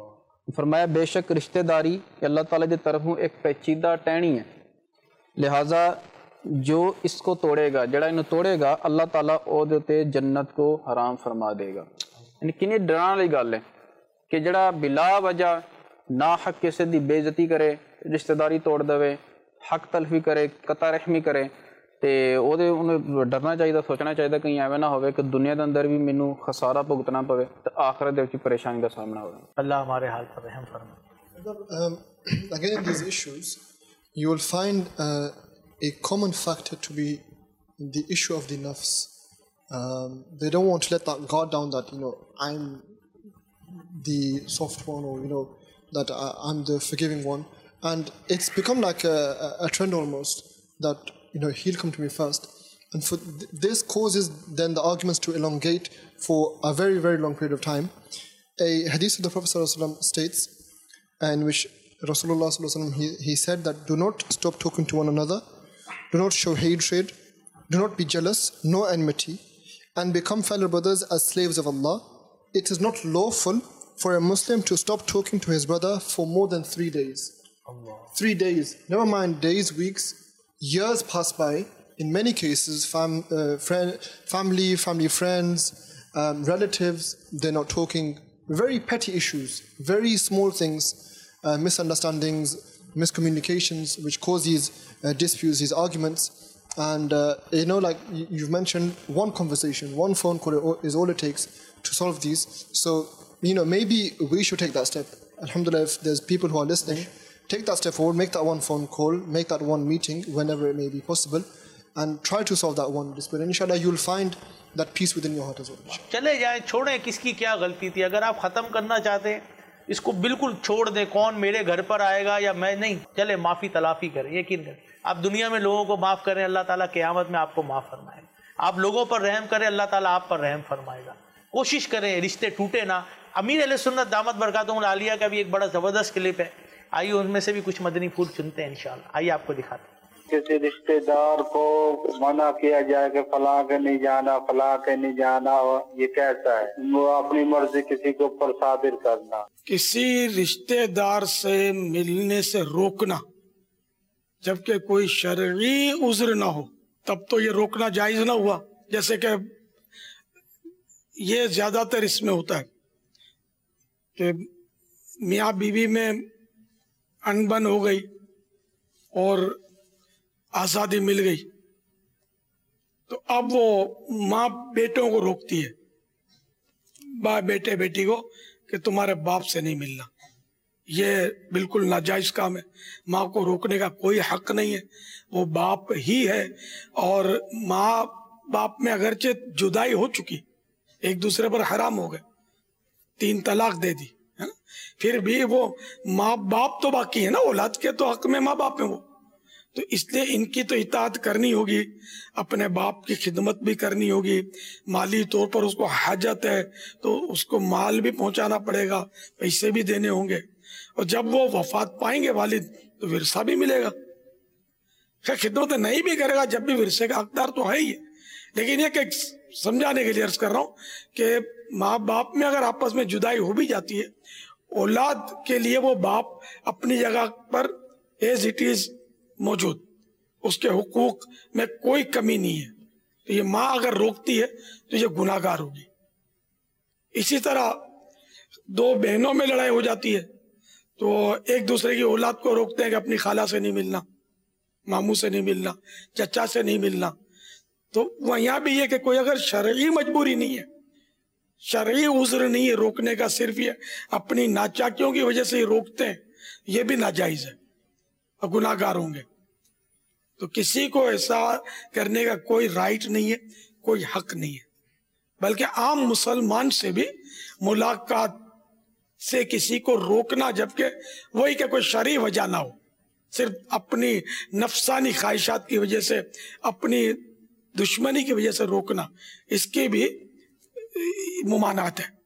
فرمایا بے شک رشتہ داری اللہ تعالیٰ دی طرفوں ایک پیچیدہ ٹہنی ہے, لہٰذا جو اس کو توڑے گا جڑا انہوں توڑے گا اللہ تعالیٰ او دے تے جنت کو حرام فرما دے گا. یعنی کنی ڈران والی گل ہے کہ جڑا بلا وجہ نا حق کسی دی بے عزتی کرے, رشتہ داری توڑ دے, حق تلفی کرے, قطع رحمی کرے, تے او دے انہوں ڈرنا چاہیے, سوچنا چاہیے کہیں ایویں نہ ہوئے کہ دنیا دے اندر بھی مینوں خسارہ بھگتنا پوے تے آخرت دے وچ پریشانی دا سامنا ہوئے. اللہ ہمارے حال پر رحم فرمائے. Um, again, in these issues, you will find uh, a common factor to be the issue of the nafs. Um, they don't want to let that guard down that, you know, I'm the soft one, or, you know, that I, I'm the forgiving one. And it's become like a, a trend almost that, you know, he'll come to me first. And for th- this causes then the arguments to elongate for a very, very long period of time. A hadith of the Prophet ﷺ states, in which Rasulullah ﷺ, he, he said that do not stop talking to one another, do not show hatred, do not be jealous, no enmity, and become fellow brothers as slaves of Allah. It is not lawful for a Muslim to stop talking to his brother for more than three days. Allah. Three days, never mind days, weeks, years pass by. In many cases, fam, uh, friend, family, family friends, um, relatives, they're not talking. Very petty issues, very small things, uh, misunderstandings, miscommunications, which cause these uh, disputes, these arguments. And, uh, you know, like you've mentioned, one conversation, one phone call is all it takes to solve these. So, you know, maybe we should take that step. Alhamdulillah, if there's people who are listening, take that step forward, make that one phone call, make that one meeting whenever it may be possible, and try to solve that one dispute. And inshallah, you'll find that peace within your heart as well. چلے جائیں, چھوڑیں, کس کی کیا غلطی تھی. اگر آپ ختم کرنا چاہتے ہیں اس کو بالکل چھوڑ دیں, کون میرے گھر پر آئے گا یا میں نہیں, چلے معافی تلافی کریں, یقین کریں. آپ دنیا میں لوگوں کو معاف کریں, اللہ تعالیٰ قیامت میں آپ کو معاف فرمائے گا. آپ لوگوں پر رحم کریں, اللہ تعالیٰ آپ پر رحم فرمائے گا. کوشش کریں رشتے ٹوٹے نہ. امیر اہل سنت دامت برکاتہم العالیہ کا بھی ایک بڑا زبردست کلپ ہے, آئیے ان میں سے بھی کچھ مدنی پھول چنتے ہیں انشاءاللہ. آئیے آپ کو دکھاتے ہیں. کسی رشتے دار کو منع کیا جائے کہ فلاں کے نہیں جانا, فلاں کے نہیں جانا, یہ کیسا ہے؟ وہ اپنی مرضی کسی کے اوپر صادر کرنا. کسی رشتے دار سے ملنے سے روکنا جبکہ کوئی شرعی عذر نہ ہو, تب تو یہ روکنا جائز نہ ہوا. جیسے کہ یہ زیادہ تر اس میں ہوتا ہے کہ میاں بیوی میں انبن ہو گئی اور آزادی مل گئی, تو اب وہ ماں بیٹوں کو روکتی ہے, باپ بیٹے بیٹی کو, کہ تمہارے باپ سے نہیں ملنا. یہ بالکل ناجائز کام ہے. ماں کو روکنے کا کوئی حق نہیں ہے, وہ باپ ہی ہے. اور ماں باپ میں اگرچہ جدائی ہو چکی, ایک دوسرے پر حرام ہو گئے, تین طلاق دے دی, پھر بھی وہ ماں باپ تو باقی ہے نا, اولاد کے تو حق میں ماں باپ ہیں وہ. تو اس لیے ان کی تو اطاعت کرنی ہوگی, اپنے باپ کی خدمت بھی کرنی ہوگی. مالی طور پر اس کو حاجت ہے تو اس کو مال بھی پہنچانا پڑے گا, پیسے بھی دینے ہوں گے. اور جب وہ وفات پائیں گے والد تو ورثہ بھی ملے گا. خیر خدمت نہیں بھی کرے گا جب بھی ورثے کا حقدار تو ہے ہی ہے. لیکن یہ کہ سمجھانے کے لیے عرض کر رہا ہوں کہ ماں باپ میں اگر آپس میں جدائی ہو بھی جاتی ہے, اولاد کے لیے وہ باپ اپنی جگہ پر ایز اٹ از موجود, اس کے حقوق میں کوئی کمی نہیں ہے. تو یہ ماں اگر روکتی ہے تو یہ گناہ گار ہوگی. اسی طرح دو بہنوں میں لڑائی ہو جاتی ہے تو ایک دوسرے کی اولاد کو روکتے ہیں کہ اپنی خالہ سے نہیں ملنا, ماموں سے نہیں ملنا, چچا سے نہیں ملنا. تو وہ یہاں بھی یہ کہ کوئی اگر شرعی مجبوری نہیں ہے, شرعی عذر نہیں ہے روکنے کا, صرف یہ اپنی ناچاکیوں کی وجہ سے ہی روکتے ہیں, یہ بھی ناجائز ہے اور گناہ گار ہوں گے. تو کسی کو ایسا کرنے کا کوئی رائٹ نہیں ہے, کوئی حق نہیں ہے. بلکہ عام مسلمان سے بھی ملاقات سے کسی کو روکنا, جبکہ وہی کہ کوئی شرعی وجہ نہ ہو, صرف اپنی نفسانی خواہشات کی وجہ سے, اپنی دشمنی کی وجہ سے روکنا, اس کے بھی ممانعت ہے.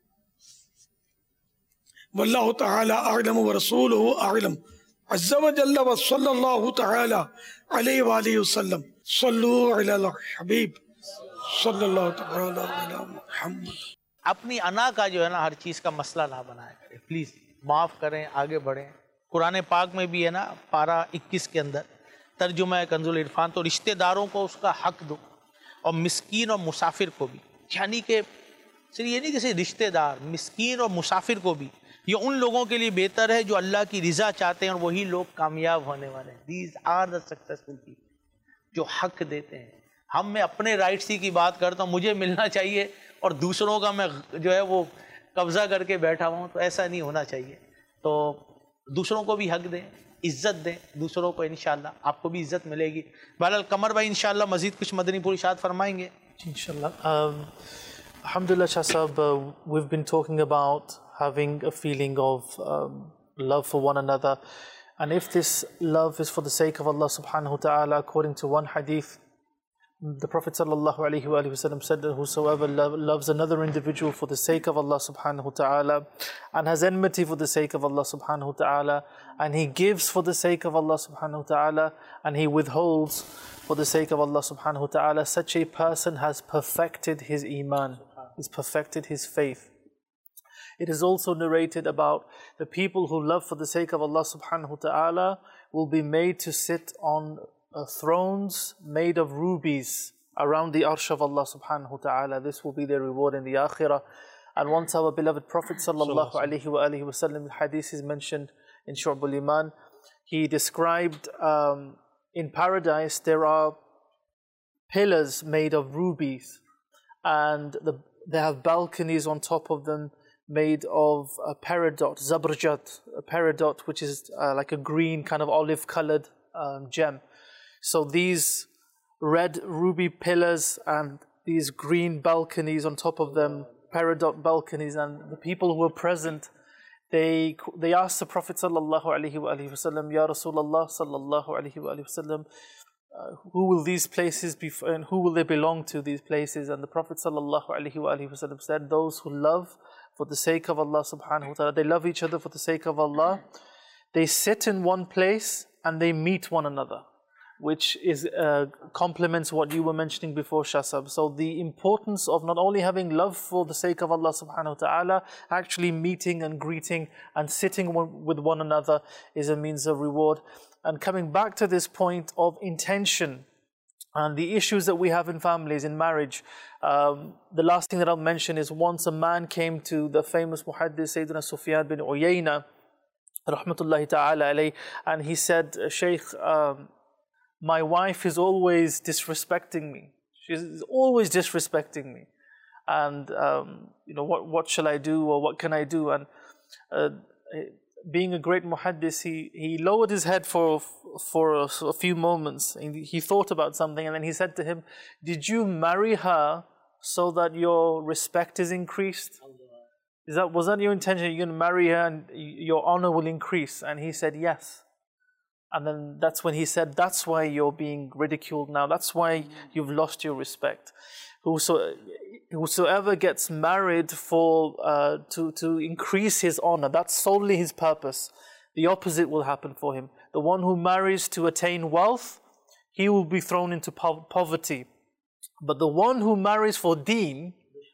واللہ تعالی اعلم ورسولہ اعلم عز وجل وصلی اللہ تعالی علیہ وآلہ وسلم. صلو علی الحبیب صلی اللہ تعالی علی محمد. اپنی انا کا جو ہے نا ہر چیز کا مسئلہ نہ بنایا کریں پلیز, معاف کریں, آگے بڑھیں. قرآن پاک میں بھی ہے نا پارہ اکیس کے اندر तर्जुमा है कंजुल इरफान, तो रिश्तेदारों को उसका हक दो और मिस्कीन और मुसाफिर को भी, यानी कि सिर्फ ये नहीं कि सिर्फ रिश्तेदार, मिस्कीन और मुसाफिर को भी, ये उन लोगों के लिए बेहतर है जो अल्लाह की रिज़ा चाहते हैं और वही लोग कामयाब होने वाले हैं। These are the successful people, जो हक देते हैं। हम मैं अपने राइट्स की बात करता हूँ, मुझे मिलना चाहिए और दूसरों का मैं जो है वो कब्ज़ा करके बैठा हुआ हूँ, तो ऐसा नहीं होना चाहिए। तो दूसरों को भी हक दें, इज़्ज़त दें दूसरों को, इंशाअल्लाह आपको भी इज़्ज़त मिलेगी। बहरहाल कमर भाई इंशाअल्लाह मज़ीद कुछ मदनी पूरी इरशाद फरमाएंगे इंशाअल्लाह। Alhamdulillah, Shah Sahab, uh, we've been talking about having a feeling of um, love for one another. And if this love is for the sake of Allah subhanahu wa ta'ala, according to one hadith, the Prophet sallallahu alayhi wa sallam said that whosoever lo loves another individual for the sake of Allah subhanahu wa ta'ala, and has enmity for the sake of Allah subhanahu wa ta'ala, and he gives for the sake of Allah subhanahu wa ta'ala, and he withholds for the sake of Allah subhanahu wa ta'ala, such a person has perfected his iman, he's perfected his faith. It is also narrated about the people who love for the sake of Allah subhanahu wa ta'ala will be made to sit on uh, thrones made of rubies around the arsh of Allah subhanahu wa ta'ala. This will be their reward in the akhirah. And once our beloved Prophet sallallahu alayhi wa alihi wa sallam, the hadith is mentioned in Shu'bul Iman, he described um, in paradise there are pillars made of rubies, and the, they have balconies on top of them made of a peridot, zabrjat, a peridot, which is uh, like a green kind of olive colored um, gem. So these red ruby pillars and these green balconies on top of them, peridot balconies, and the people who were present, they they asked the Prophet sallallahu alaihi wasallam, Ya Rasulullah sallallahu alaihi wasallam, uh, who will these places be, and who will they belong to, these places? And the Prophet sallallahu alaihi wasallam said, those who love for the sake of Allah subhanahu wa ta'ala, they love each other for the sake of Allah, they sit in one place and they meet one another, which is uh, complements what you were mentioning before, Shah Sahab. So the importance of not only having love for the sake of Allah subhanahu wa ta'ala, actually meeting and greeting and sitting one, with one another is a means of reward. And coming back to this point of intention and the issues that we have in families, in marriage, um, the last thing that I'll mention is once a man came to the famous muhaddith Sayyidina Sufyan bin Uyayna rahmatullahi ta'ala alayh, and he said, Shaykh, um, my wife is always disrespecting me. She's always disrespecting me. And, um, you know, what, what shall I do, or what can I do? And uh, being a great muhaddis, he, he lowered his head for, for a, a few moments. He, he thought about something, and then he said to him, did you marry her so that your respect is increased? Is that, was that your intention? You're going to marry her and your honor will increase? And he said, yes. And then that's when he said, that's why you're being ridiculed now. That's why you've lost your respect. Whoso, whosoever gets married for uh, to, to increase his honor, that's solely his purpose. The opposite will happen for him. The one who marries to attain wealth, he will be thrown into po poverty. But the one who marries for deen,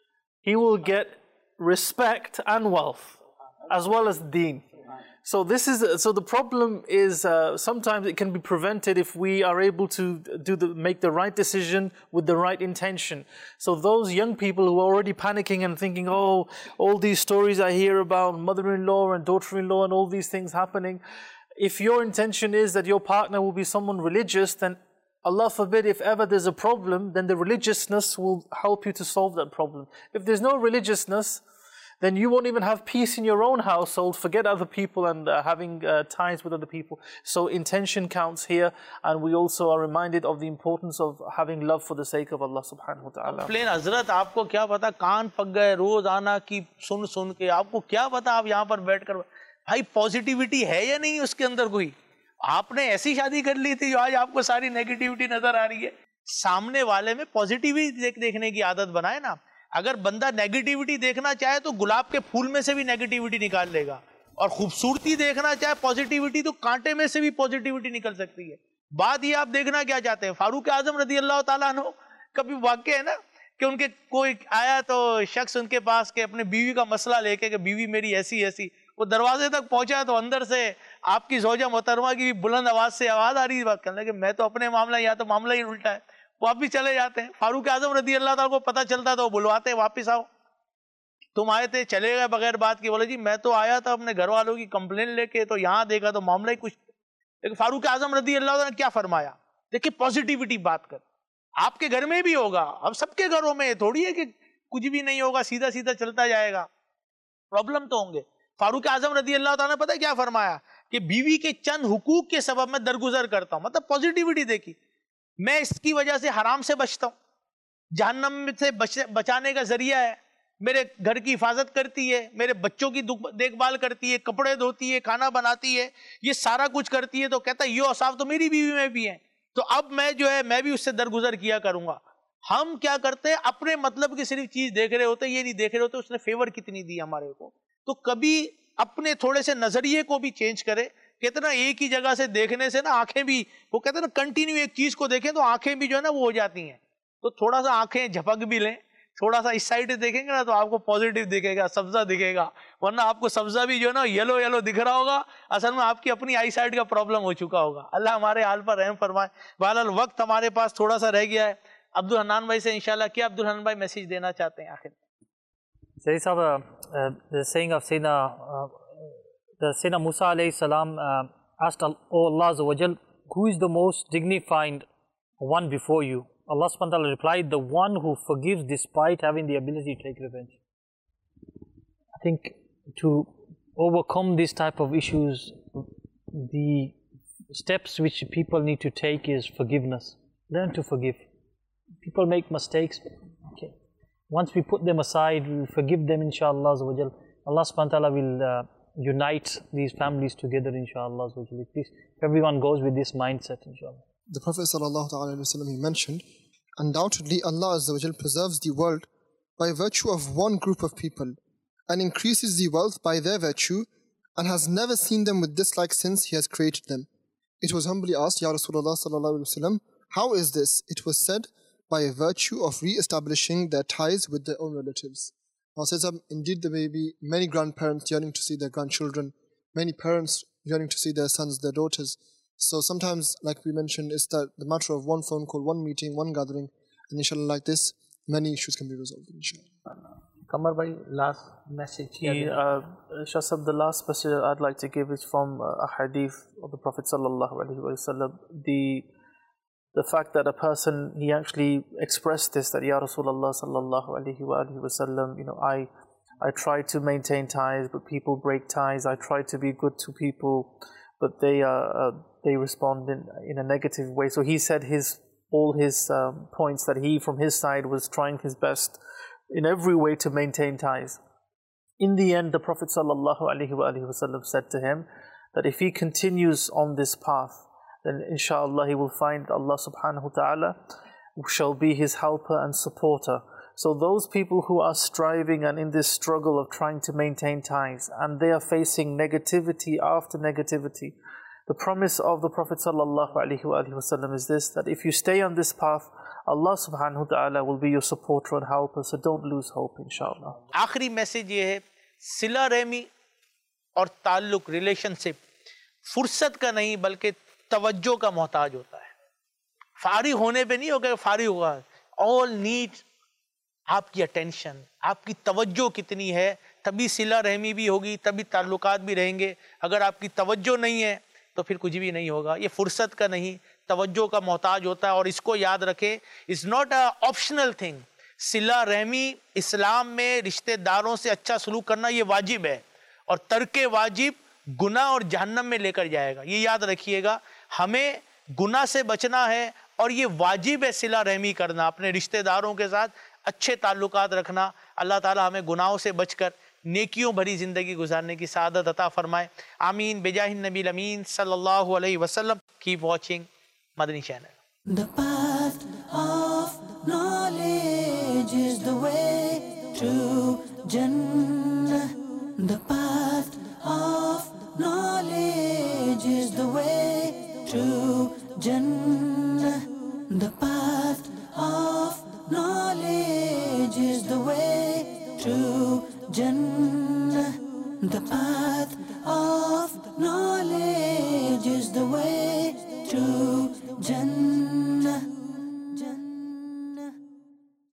he will get respect and wealth, as well as deen. So this is so the problem is uh, sometimes it can be prevented if we are able to do the make the right decision with the right intention. So those young people who are already panicking and thinking, oh, all these stories I hear about mother-in-law and daughter-in-law and all these things happening, if your intention is that your partner will be someone religious, then Allah forbid, if ever there's a problem, then the religiousness will help you to solve that problem. If there's no religiousness, then you won't even have peace in your own household. Forget other people and uh, having uh, ties with other people. So intention counts here, and we also are reminded of the importance of having love for the sake of Allah subhanahu wa ta'ala. प्लेन हजरत आपको क्या पता, कान पक गए रोज आना की सुन सुन के, आपको क्या पता आप यहाँ पर बैठकर, भाई पॉजिटिविटी है या नहीं उसके अंदर कोई? आपने ऐसी शादी कर ली थी जो आज आपको सारी नेगेटिविटी नजर आ रही है। सामने वाले में पॉजिटिविटी देख देखने की आदत बनाए ना। अगर बंदा नेगेटिविटी देखना चाहे तो गुलाब के फूल में से भी नेगेटिविटी निकाल लेगा, और खूबसूरती देखना चाहे पॉजिटिविटी तो कांटे में से भी पॉजिटिविटी निकल सकती है। बात ये आप देखना क्या चाहते हैं? फारूक आजम रदी अल्लाह ताला अन्हु, कभी वाक्य है ना कि उनके कोई आया तो शख्स उनके पास के अपने बीवी का मसला लेके कि बीवी मेरी ऐसी ऐसी, वो दरवाजे तक पहुंचा तो अंदर से آپ کی زوجہ محترمہ کی بھی بلند آواز سے آواز آ رہی ہے بات کرنے کہ میں تو اپنے معاملہ یا تو معاملہ ہی الٹا ہے, واپس چلے جاتے ہیں. فاروق اعظم رضی اللہ تعالیٰ کو پتہ چلتا تو وہ بلواتے واپس آؤ, تم آئے تھے چلے گئے بغیر بات کے. بولے جی میں تو آیا تھا اپنے گھر والوں کی کمپلین لے کے, تو یہاں دیکھا تو معاملہ ہی کچھ. لیکن فاروق اعظم رضی اللہ تعالیٰ نے کیا فرمایا, دیکھیں پازیٹیوٹی بات کر. آپ کے گھر میں بھی ہوگا, اب سب کے گھروں میں تھوڑی ہے کہ کچھ بھی نہیں ہوگا سیدھا سیدھا چلتا جائے گا, پرابلم تو ہوں گے. فاروق اعظم رضی اللہ تعالیٰ نے پتہ کیا فرمایا کہ بیوی کے چند حقوق کے سبب میں درگزر کرتا ہوں. مطلب پازیٹیوٹی دیکھی, میں اس کی وجہ سے حرام سے بچتا ہوں, جہنم سے بچانے کا ذریعہ ہے, میرے گھر کی حفاظت کرتی ہے, میرے بچوں کی دیکھ بھال کرتی ہے, کپڑے دھوتی ہے, کھانا بناتی ہے, یہ سارا کچھ کرتی ہے. تو کہتا ہے یہ اوصاف تو میری بیوی میں بھی ہیں, تو اب میں جو ہے میں بھی اس سے درگزر کیا کروں گا. ہم کیا کرتے ہیں, اپنے مطلب کی صرف چیز دیکھ رہے ہوتے, یہ نہیں دیکھ رہے ہوتے اس نے فیور کتنی دی ہمارے کو. تو کبھی اپنے تھوڑے سے نظریے کو بھی چینج کرے. کہتے نا ایک ہی جگہ سے دیکھنے سے نا آنکھیں بھی, وہ کہتے ہیں نا کنٹینیو ایک چیز کو دیکھیں تو آنکھیں بھی جو ہے نا وہ ہو جاتی ہیں. تو تھوڑا سا آنکھیں جھپک بھی لیں, تھوڑا سا اس سائڈ دیکھیں گے نا تو آپ کو پازیٹیو دکھے گا, سبزہ دکھے گا. ورنہ آپ کو سبزہ بھی جو ہے نا یلو یلو دکھ رہا ہوگا, اصل میں آپ کی اپنی آئی سائڈ کا پرابلم ہو چکا ہوگا. اللہ ہمارے حال پر رحم فرمائے. بہرحال وقت ہمارے پاس تھوڑا سا رہ گیا ہے. عبد الحنان بھائی سے انشاءاللہ کیا عبد الحنان بھائی میسیج دینا چاہتے ہیں آخر؟ Sayyid Sahab, uh, the saying of Sayyidina, uh, the Sayyidina Musa alayhi salam uh, asked Allah Azza wa Jal, who is the most dignified one before you? Allah subhanahu wa ta'ala replied, the one who forgives despite having the ability to take revenge. I think to overcome this type of issues, the steps which people need to take is forgiveness. Learn to forgive. People make mistakes. Okay. Once we put them aside, we forgive them, inshallah. Allah subhanahu wa ta'ala will uh, unite these families together, inshallah. Please, if everyone goes with this mindset, inshallah. The Prophet sallallahu alaihi wasallam, he mentioned, undoubtedly Allah Azza wa Jal preserves the world by virtue of one group of people and increases the wealth by their virtue and has never seen them with dislike since He has created them. It was humbly asked, Ya Rasulullah sallallahu alaihi wasallam, how is this? It was said, by a virtue of re-establishing their ties with their own relatives. Now says, indeed there may be many grandparents yearning to see their grandchildren, many parents yearning to see their sons, their daughters. So sometimes, like we mentioned, it's that the matter of one phone call, one meeting, one gathering, and inshallah like this, many issues can be resolved, inshallah. Kamar bhai, last message. Yeah, uh, Shasab, the last message I'd like to give is from uh, a hadith of the Prophet sallallahu alaihi wasallam. The the fact that a person, he actually expressed this, that Ya Rasulullah sallallahu alaihi wasallam, you know, I I try to maintain ties, but people break ties. I try to be good to people, but they uh, uh, they respond in, in a negative way. So he said his all his um, points that he from his side was trying his best in every way to maintain ties. In the end, the Prophet sallallahu alaihi wasallam said to him that if he continues on this path, then inshallah he will find Allah subhanahu wa ta'ala shall be his helper and supporter. So those people who are striving and in this struggle of trying to maintain ties, and they are facing negativity after negativity, the promise of the Prophet sallallahu alaihi wasallam is this, that if you stay on this path, Allah subhanahu wa ta'ala will be your supporter and helper, so don't lose hope, inshallah. آخری message یہ ہے, صلہ رحمی اور تعلق, relation شپ فرصت کا نہیں بلکہ توجہ کا محتاج ہوتا ہے. فارغ ہونے پہ نہیں ہوگا کہ فارغ ہوگا. all need آپ کی اٹینشن, آپ کی توجہ کتنی ہے, تبھی صلہ رحمی بھی ہوگی, تبھی تعلقات بھی رہیں گے. اگر آپ کی توجہ نہیں ہے تو پھر کچھ بھی نہیں ہوگا. یہ فرصت کا نہیں, توجہ کا محتاج ہوتا ہے. اور اس کو یاد رکھیں, it's not a optional thing. صلہ رحمی اسلام میں رشتہ داروں سے اچھا سلوک کرنا یہ واجب ہے, اور ترک واجب گناہ اور جہنم میں لے کر جائے گا. یہ یاد رکھیے گا, ہمیں گناہ سے بچنا ہے اور یہ واجب ہے صلہ رحمی کرنا, اپنے رشتہ داروں کے ساتھ اچھے تعلقات رکھنا. اللہ تعالی ہمیں گناہوں سے بچ کر نیکیوں بھری زندگی گزارنے کی سعادت عطا فرمائے. آمین بجاہ النبی الامین صلی اللہ علیہ وسلم. Keep watching Madani channel. The path of knowledge is the way to Jannah. The path of knowledge is the way to Jannah. The path of knowledge is the way to Jannah. The path of knowledge the way to Jannah.